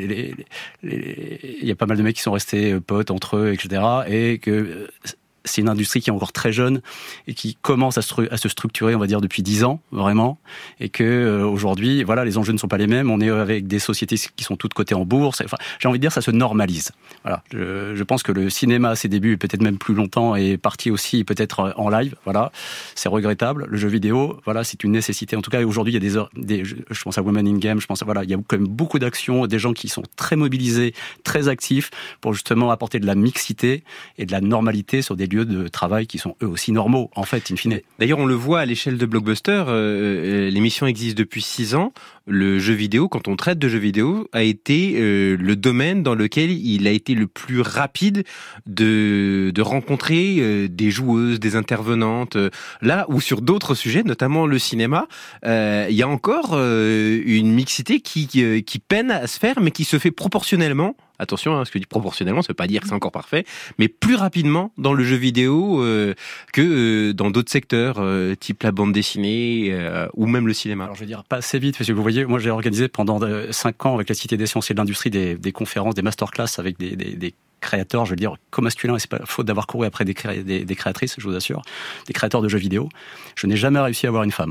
S8: y a pas mal de mecs qui sont restés potes entre eux, etc. Et que c'est une industrie qui est encore très jeune et qui commence à se structurer, on va dire, depuis 10 ans, vraiment. Et que aujourd'hui, voilà, les enjeux ne sont pas les mêmes. On est avec des sociétés qui sont toutes cotées en bourse. Enfin, j'ai envie de dire, ça se normalise. Voilà. Je pense que le cinéma, à ses débuts, et peut-être même plus longtemps, est parti aussi peut-être en live. Voilà. C'est regrettable. Le jeu vidéo, voilà, c'est une nécessité. En tout cas, aujourd'hui, il y a je pense à Women in Game, voilà, il y a quand même beaucoup d'actions, des gens qui sont très mobilisés, très actifs pour justement apporter de la mixité et de la normalité sur des lieux de travail qui sont eux aussi normaux, en fait, in fine.
S4: D'ailleurs, on le voit à l'échelle de Blockbuster, l'émission existe depuis 6 ans. Le jeu vidéo, quand on traite de jeux vidéo, a été le domaine dans lequel il a été le plus rapide de rencontrer des joueuses, des intervenantes. Là où sur d'autres sujets, notamment le cinéma, il y a encore une mixité qui peine à se faire, mais qui se fait proportionnellement. Attention, ce que je dis proportionnellement, ça veut pas dire que c'est encore parfait, mais plus rapidement dans le jeu vidéo que dans d'autres secteurs, type la bande dessinée ou même le cinéma.
S8: Alors je vais dire pas assez vite, parce que vous voyez, moi j'ai organisé pendant 5 ans avec la Cité des Sciences et de l'Industrie des conférences, des masterclass avec des créateurs, je veux dire, co-masculins, et c'est pas faute d'avoir couru après des créatrices, je vous assure, des créateurs de jeux vidéo. Je n'ai jamais réussi à avoir une femme.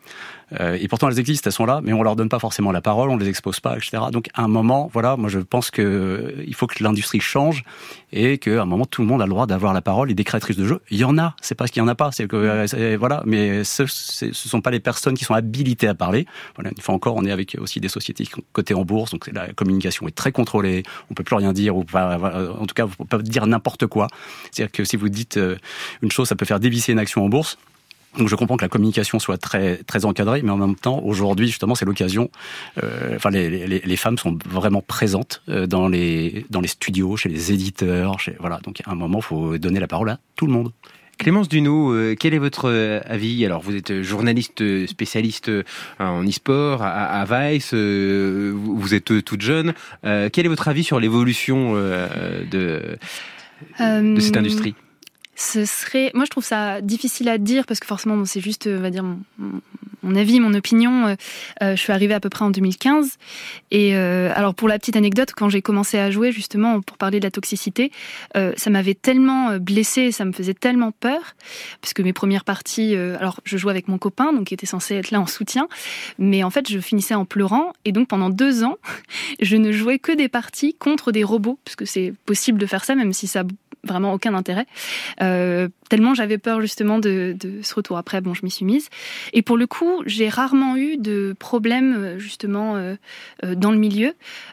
S8: Et pourtant, elles existent, elles sont là, mais on leur donne pas forcément la parole, on les expose pas, etc. Donc, à un moment, voilà, moi, je pense que il faut que l'industrie change et qu'à un moment, tout le monde a le droit d'avoir la parole. Et des créatrices de jeux, il y en a. C'est pas ce qu'il y en a pas. C'est que, voilà, mais ce sont pas les personnes qui sont habilitées à parler. Voilà, une fois encore, on est avec aussi des sociétés qui sont cotées en bourse, donc la communication est très contrôlée. On peut plus rien dire, ou pas, en tout cas, vous pouvez pas dire n'importe quoi. C'est-à-dire que si vous dites une chose, ça peut faire dévisser une action en bourse. Donc je comprends que la communication soit très très encadrée, mais en même temps, aujourd'hui, justement, c'est l'occasion. Enfin, les femmes sont vraiment présentes dans les studios, chez les éditeurs, voilà. Donc à un moment, il faut donner la parole à tout le monde.
S4: Clémence Duneau, quel est votre avis? Alors, vous êtes journaliste spécialiste en e-sport à Vice, vous êtes toute jeune. Quel est votre avis sur l'évolution de cette industrie?
S11: Moi, je trouve ça difficile à dire parce que forcément, c'est juste, on va dire, mon avis, mon opinion. Je suis arrivée à peu près en 2015. Et alors, pour la petite anecdote, quand j'ai commencé à jouer, justement, pour parler de la toxicité, ça m'avait tellement blessée, ça me faisait tellement peur, parce que mes premières parties, alors, je jouais avec mon copain, donc qui était censé être là en soutien, mais en fait, je finissais en pleurant. Et donc, pendant 2 ans, je ne jouais que des parties contre des robots, parce que c'est possible de faire ça, même si ça vraiment aucun intérêt. Tellement j'avais peur justement de ce retour. Après, bon, je m'y suis mise. Et pour le coup, j'ai rarement eu de problème justement dans le milieu.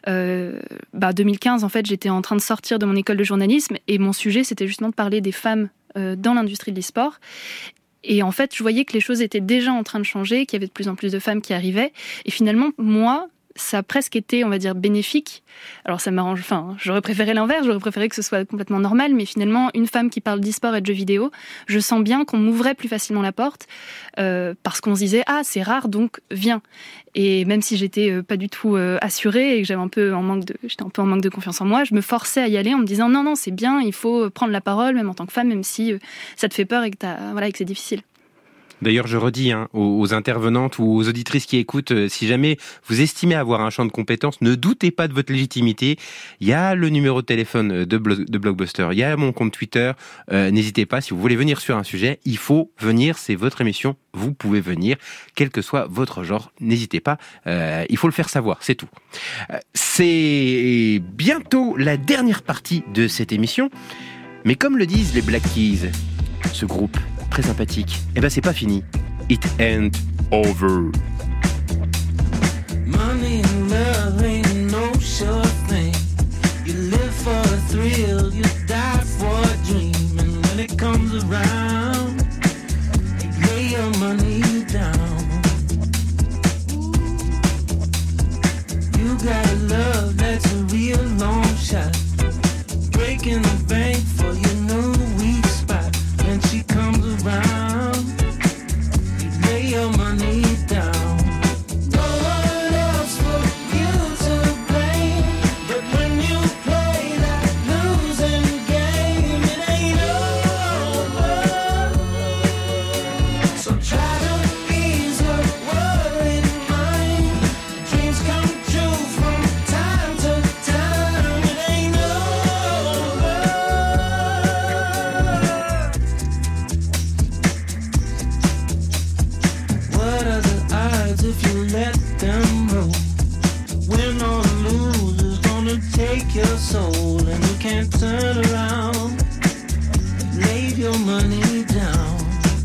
S11: 2015, en fait, j'étais en train de sortir de mon école de journalisme et mon sujet, c'était justement de parler des femmes dans l'industrie de l'e-sport. Et en fait, je voyais que les choses étaient déjà en train de changer, qu'il y avait de plus en plus de femmes qui arrivaient. Et finalement, moi, ça a presque été, on va dire, bénéfique. Alors ça m'arrange, enfin, j'aurais préféré l'inverse, j'aurais préféré que ce soit complètement normal, mais finalement, une femme qui parle d'e-sport et de jeux vidéo, je sens bien qu'on m'ouvrait plus facilement la porte, parce qu'on se disait, ah, c'est rare, donc viens. Et même si j'étais pas du tout assurée et que j'étais un peu en manque de confiance en moi, je me forçais à y aller en me disant, non, c'est bien, il faut prendre la parole, même en tant que femme, même si ça te fait peur et que et que c'est difficile.
S4: D'ailleurs, je redis aux intervenantes ou aux auditrices qui écoutent, si jamais vous estimez avoir un champ de compétences, ne doutez pas de votre légitimité. Il y a le numéro de téléphone de Blockbuster, il y a mon compte Twitter. N'hésitez pas, si vous voulez venir sur un sujet, il faut venir, c'est votre émission, vous pouvez venir, quel que soit votre genre, n'hésitez pas, il faut le faire savoir, c'est tout. C'est bientôt la dernière partie de cette émission, mais comme le disent les Black Keys, ce groupe très sympathique, c'est pas fini. It ain't over.
S12: Money and love ain't no sure thing. You live for a thrill, you die for a dream. And when it comes around, you lay your money down. You got a love that's a real long shot. Breaking the bank for your new weak spot. When she comes around, you lay your money down. No one else for you to blame, but when you play that losing game, it ain't over. So try to ease your worried mind. Dreams come true from time to time. It ain't over. What are the odds if you let them roll? Win or lose is gonna take your soul, and you can't turn around. Lay your money down.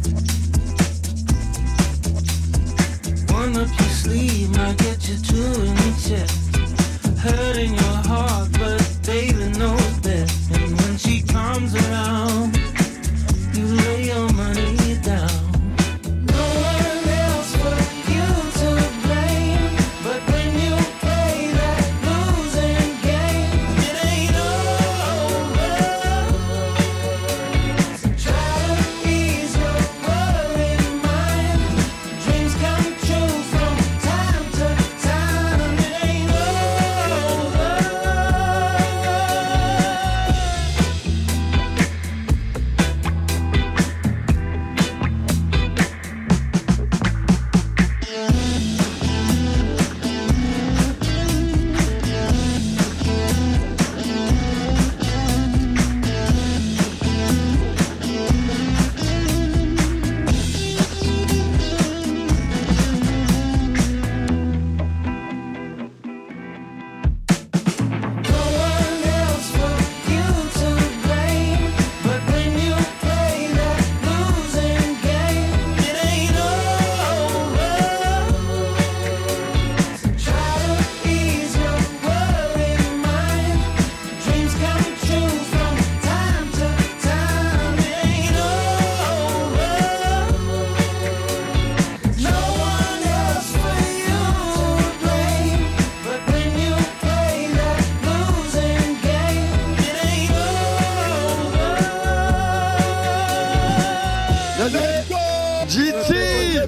S12: One up your sleeve might get you two in the chest. Hurting your heart, but baby knows best. And when she comes around, you lay your money down. No one else for you to blame, but when you play that losing game, it ain't over. So try to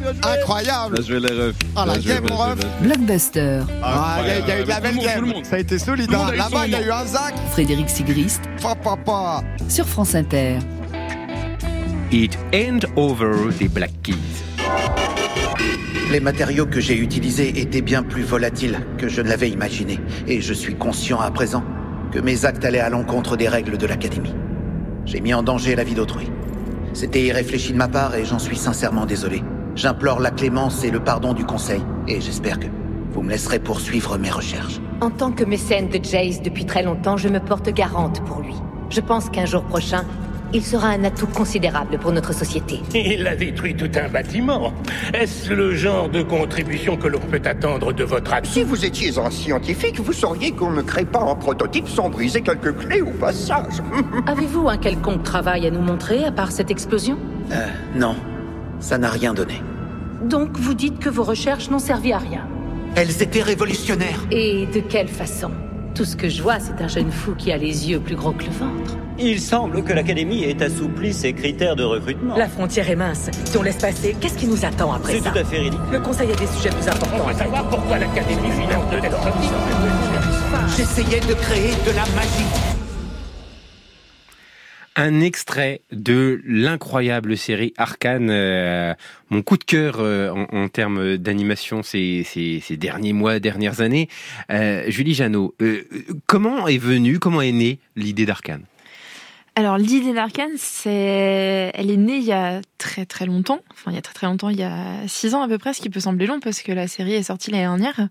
S18: Incroyable.
S19: Là, je vais les refs.
S18: Ah, la game, mon ref.
S5: Blockbuster.
S18: Ah, il y a eu de la belle game. Ça a été solide. Là-bas, il y a eu un Zach.
S5: Frédéric Sigrist.
S18: Papa.
S5: Sur France Inter.
S4: It Ain't Over des Black Keys.
S20: Les matériaux que j'ai utilisés étaient bien plus volatiles que je ne l'avais imaginé. Et je suis conscient à présent que mes actes allaient à l'encontre des règles de l'Académie. J'ai mis en danger la vie d'autrui. C'était irréfléchi de ma part et j'en suis sincèrement désolé. J'implore la clémence et le pardon du Conseil. Et j'espère que vous me laisserez poursuivre mes recherches.
S21: En tant que mécène de Jace depuis très longtemps, je me porte garante pour lui. Je pense qu'un jour prochain, il sera un atout considérable pour notre société.
S22: Il a détruit tout un bâtiment. Est-ce le genre de contribution que l'on peut attendre de votre ami?
S23: Si vous étiez un scientifique, vous sauriez qu'on ne crée pas un prototype sans briser quelques clés au passage.
S21: Avez-vous un quelconque travail à nous montrer, à part cette explosion?
S20: Non. Ça n'a rien donné.
S21: Donc vous dites que vos recherches n'ont servi à rien?
S20: Elles étaient révolutionnaires.
S21: Et de quelle façon? Tout ce que je vois, c'est un jeune fou qui a les yeux plus gros que le ventre.
S24: Il semble que l'Académie ait assoupli ses critères de recrutement.
S21: La frontière est mince. Si on laisse passer, qu'est-ce qui nous attend après ça?
S24: C'est tout à fait ridicule.
S21: Le Conseil a des sujets plus importants.
S22: On veut savoir pourquoi l'Académie finance de telles sorties.
S20: J'essayais de créer de la magie.
S4: Un extrait de l'incroyable série Arcane, mon coup de cœur en termes d'animation ces derniers mois, dernières années. Julie Janot, comment est née l'idée d'Arcane?
S7: Alors l'idée d'Arcane, elle est née il y a très très longtemps. Enfin il y a très très longtemps, il y a 6 ans à peu près, ce qui peut sembler long parce que la série est sortie l'année dernière.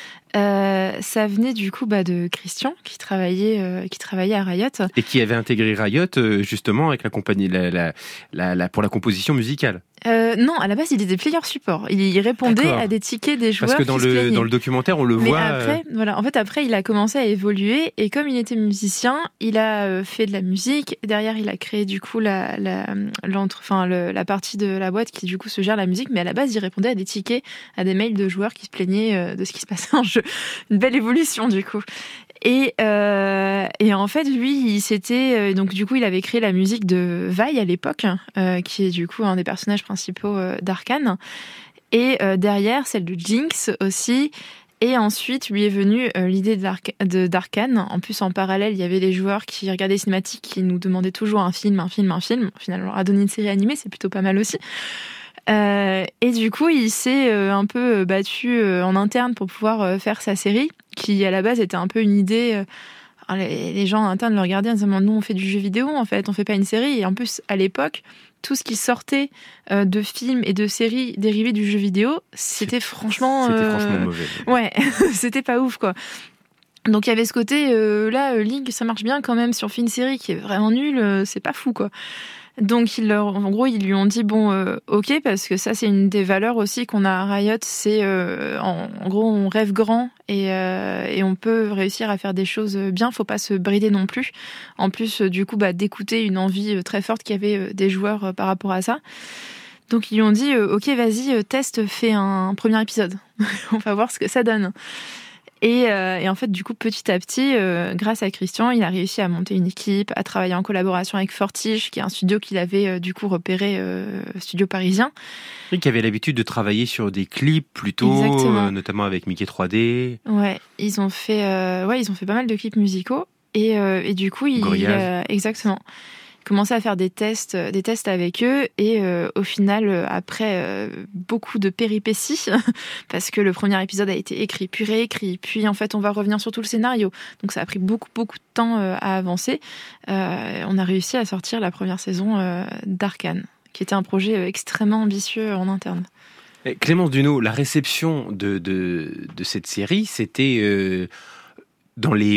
S7: Ça venait du coup de Christian qui travaillait à Riot
S4: et qui avait intégré Riot justement avec la compagnie pour la composition musicale.
S7: Non, à la base, il était player support. Il répondait à des tickets des joueurs.
S4: Parce que dans le documentaire, on le voit.
S7: Après, voilà. En fait, après, il a commencé à évoluer et comme il était musicien, il a fait de la musique. Derrière, il a créé du coup la partie de la boîte qui du coup se gère la musique. Mais à la base, il répondait à des tickets, à des mails de joueurs qui se plaignaient de ce qui se passait en jeu. Une belle évolution du coup. Et en fait, lui, donc du coup, il avait créé la musique de Vi à l'époque, qui est du coup un des personnages principaux d'Arcane. Et derrière, celle de Jinx aussi. Et ensuite, lui est venue l'idée d'Arcane. En plus, en parallèle, il y avait les joueurs qui regardaient les cinématiques, qui nous demandaient toujours un film. Finalement, on leur a donné une série animée, c'est plutôt pas mal aussi. Et du coup, il s'est un peu battu en interne pour pouvoir faire sa série, qui à la base était un peu une idée. Les gens en interne le regardaient en disant nous on fait du jeu vidéo en fait, on fait pas une série. Et en plus à l'époque, tout ce qui sortait de films et de séries dérivées du jeu vidéo, c'était franchement
S4: mauvais.
S7: Ouais, c'était pas ouf quoi. Donc il y avait ce côté League, ça marche bien quand même. Si on fait une série qui est vraiment nulle, c'est pas fou quoi. Donc en gros ils lui ont dit ok, parce que ça c'est une des valeurs aussi qu'on a à Riot, c'est en gros on rêve grand et on peut réussir à faire des choses bien, faut pas se brider non plus. En plus du coup d'écouter une envie très forte qu'il y avait des joueurs par rapport à ça. Donc ils lui ont dit ok vas-y teste, fais un premier épisode, on va voir ce que ça donne. Et en fait, du coup, petit à petit, grâce à Christian, il a réussi à monter une équipe, à travailler en collaboration avec Fortige, qui est un studio qu'il avait du coup repéré, studio parisien.
S4: Et qui avait l'habitude de travailler sur des clips plutôt, notamment avec Mickey 3D.
S7: Ouais, ils ont fait pas mal de clips musicaux. Et du coup, exactement. Commençait à faire des tests avec eux et au final après beaucoup de péripéties parce que le premier épisode a été écrit puis réécrit puis en fait on va revenir sur tout le scénario, donc ça a pris beaucoup de temps à avancer. On a réussi à sortir la première saison d'Arcane, qui était un projet extrêmement ambitieux en interne.
S4: Clémence Dunot, la réception de cette série, c'était dans les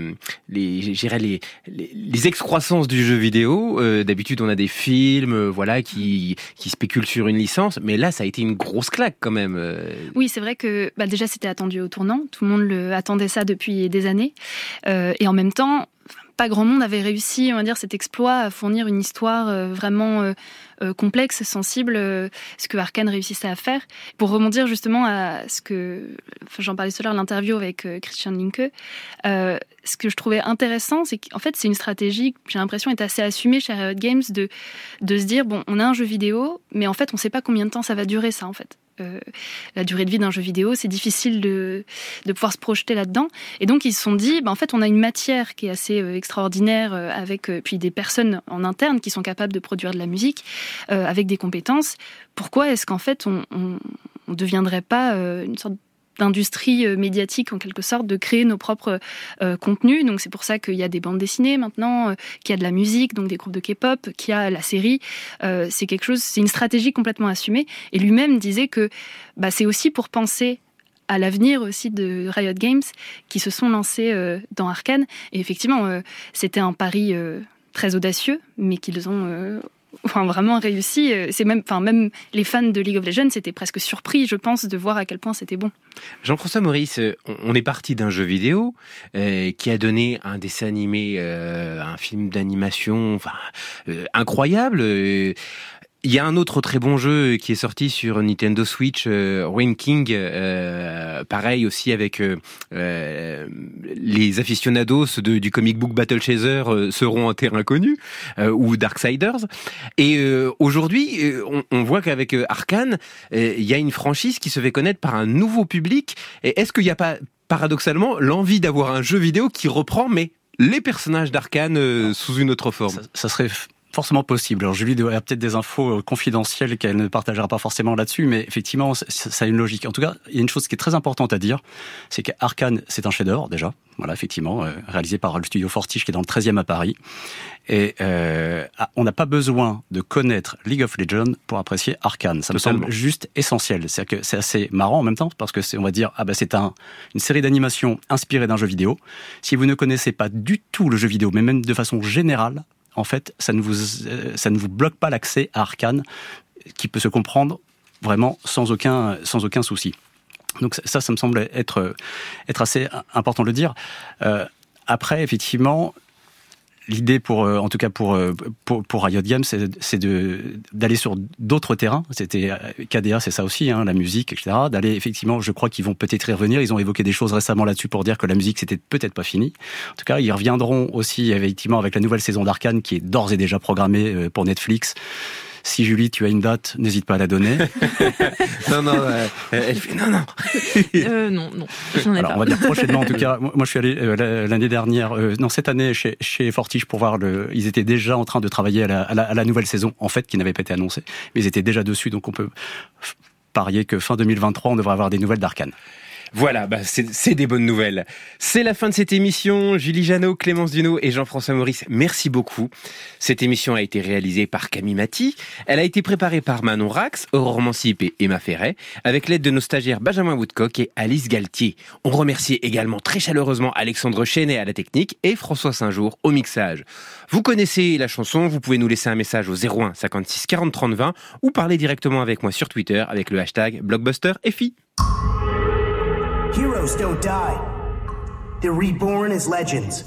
S4: excroissances du jeu vidéo. D'habitude on a des films qui spéculent sur une licence, mais là ça a été une grosse claque quand même.
S11: Oui, c'est vrai que déjà c'était attendu au tournant, tout le monde attendait ça depuis des années, et en même temps pas grand monde avait réussi, on va dire, cet exploit à fournir une histoire vraiment complexe, sensible, ce que Arkane réussissait à faire. Pour rebondir justement à ce que, j'en parlais tout à l'heure, l'interview avec Christian Linke, ce que je trouvais intéressant, c'est qu'en fait, c'est une stratégie, j'ai l'impression, est assez assumée chez Riot Games de se dire, bon, on a un jeu vidéo, mais en fait, on ne sait pas combien de temps ça va durer, ça, en fait. La durée de vie d'un jeu vidéo, c'est difficile de pouvoir se projeter là-dedans. Et donc, ils se sont dit, en fait, on a une matière qui est assez extraordinaire, avec puis des personnes en interne qui sont capables de produire de la musique, avec des compétences. Pourquoi est-ce qu'en fait, on ne deviendrait pas une sorte d'industrie médiatique en quelque sorte, de créer nos propres contenus. Donc c'est pour ça qu'il y a des bandes dessinées maintenant, qu'il y a de la musique, donc des groupes de K-pop, qu'il y a la série. C'est quelque chose, c'est une stratégie complètement assumée. Et lui-même disait que c'est aussi pour penser à l'avenir aussi de Riot Games qui se sont lancés dans Arkane. Et effectivement, c'était un pari très audacieux, mais qu'ils ont vraiment réussi. C'est même les fans de League of Legends étaient presque surpris, je pense, de voir à quel point c'était bon.
S4: Jean-François Maurice, on est parti d'un jeu vidéo qui a donné un dessin animé, un film d'animation incroyable. Il y a un autre très bon jeu qui est sorti sur Nintendo Switch, Rain King, pareil aussi avec les aficionados du comic book Battle Chaser seront en terrain connu, ou Darksiders. Et aujourd'hui, on voit qu'avec Arkane, il y a une franchise qui se fait connaître par un nouveau public. Et est-ce qu'il n'y a pas, paradoxalement, l'envie d'avoir un jeu vidéo qui reprend, mais les personnages d'Arkane sous une autre forme?
S8: Ça serait forcément possible. Alors Julie a peut-être des infos confidentielles qu'elle ne partagera pas forcément là-dessus, mais effectivement, ça a une logique. En tout cas, il y a une chose qui est très importante à dire, c'est qu'Arkane, c'est un chef-d'œuvre déjà. Voilà, effectivement, réalisé par le studio Fortige qui est dans le 13e à Paris. Et on n'a pas besoin de connaître League of Legends pour apprécier Arkane. Ça me semble juste essentiel. C'est-à-dire que c'est assez marrant en même temps parce que on va dire, c'est une série d'animations inspirée d'un jeu vidéo. Si vous ne connaissez pas du tout le jeu vidéo, mais même de façon générale, en fait, ça ne vous bloque pas l'accès à Arkane, qui peut se comprendre vraiment sans aucun souci. Donc ça me semble être assez important de le dire. Après, effectivement, l'idée en tout cas pour Riot Games, c'est d'aller sur d'autres terrains. C'était KDA, c'est ça aussi, la musique, etc. D'aller effectivement, je crois qu'ils vont peut-être y revenir. Ils ont évoqué des choses récemment là-dessus pour dire que la musique c'était peut-être pas fini. En tout cas, ils reviendront aussi effectivement avec la nouvelle saison d'Arkane qui est d'ores et déjà programmée pour Netflix. Si Julie, tu as une date, n'hésite pas à la donner.
S4: Non, elle fait non.
S7: Non, j'en ai
S8: Alors,
S7: pas.
S8: on va dire prochainement, en tout cas. Moi, je suis allé l'année dernière, cette année, chez Fortige pour voir ils étaient déjà en train de travailler à la nouvelle saison, en fait, qui n'avait pas été annoncée. Mais ils étaient déjà dessus, donc on peut parier que fin 2023, on devrait avoir des nouvelles d'Arkane.
S4: Voilà, c'est des bonnes nouvelles. C'est la fin de cette émission. Julie Janot, Clémence Duno et Jean-François Maurice, merci beaucoup. Cette émission a été réalisée par Camille Maty. Elle a été préparée par Manon Rax, Aurore Mancip et Emma Ferret, avec l'aide de nos stagiaires Benjamin Woodcock et Alice Galtier. On remercie également très chaleureusement Alexandre Chenet à la technique et François Saint-Jour au mixage. Vous connaissez la chanson, vous pouvez nous laisser un message au 01 56 40 30 20 ou parler directement avec moi sur Twitter avec le hashtag BlockbusterFI.
S1: Heroes don't die. They're reborn as legends.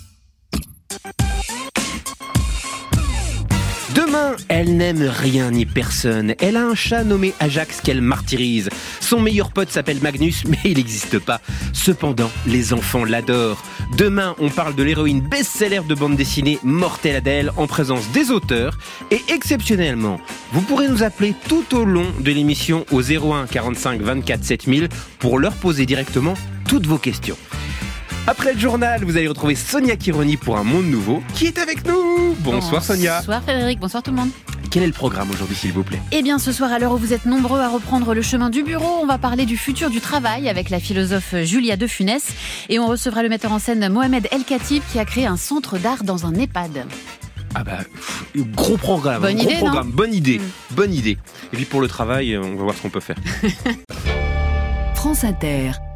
S4: Demain, elle n'aime rien ni personne. Elle a un chat nommé Ajax qu'elle martyrise. Son meilleur pote s'appelle Magnus, mais il n'existe pas. Cependant, les enfants l'adorent. Demain, on parle de l'héroïne best-seller de bande dessinée Mortelle Adèle en présence des auteurs. Et exceptionnellement, vous pourrez nous appeler tout au long de l'émission au 01 45 24 7000 pour leur poser directement toutes vos questions. Après le journal, vous allez retrouver Sonia Kironi pour Un Monde Nouveau qui est avec nous. Bonsoir Sonia.
S2: Bonsoir Frédéric, bonsoir tout le monde.
S4: Quel est le programme aujourd'hui s'il vous plaît ?
S2: Eh bien ce soir, à l'heure où vous êtes nombreux à reprendre le chemin du bureau, on va parler du futur du travail avec la philosophe Julia de Funès et on recevra le metteur en scène Mohamed El Khatib qui a créé un centre d'art dans un EHPAD.
S4: Gros programme.
S2: Bonne idée, non ?
S4: Bonne idée. Et puis pour le travail, on va voir ce qu'on peut faire.
S5: France Inter.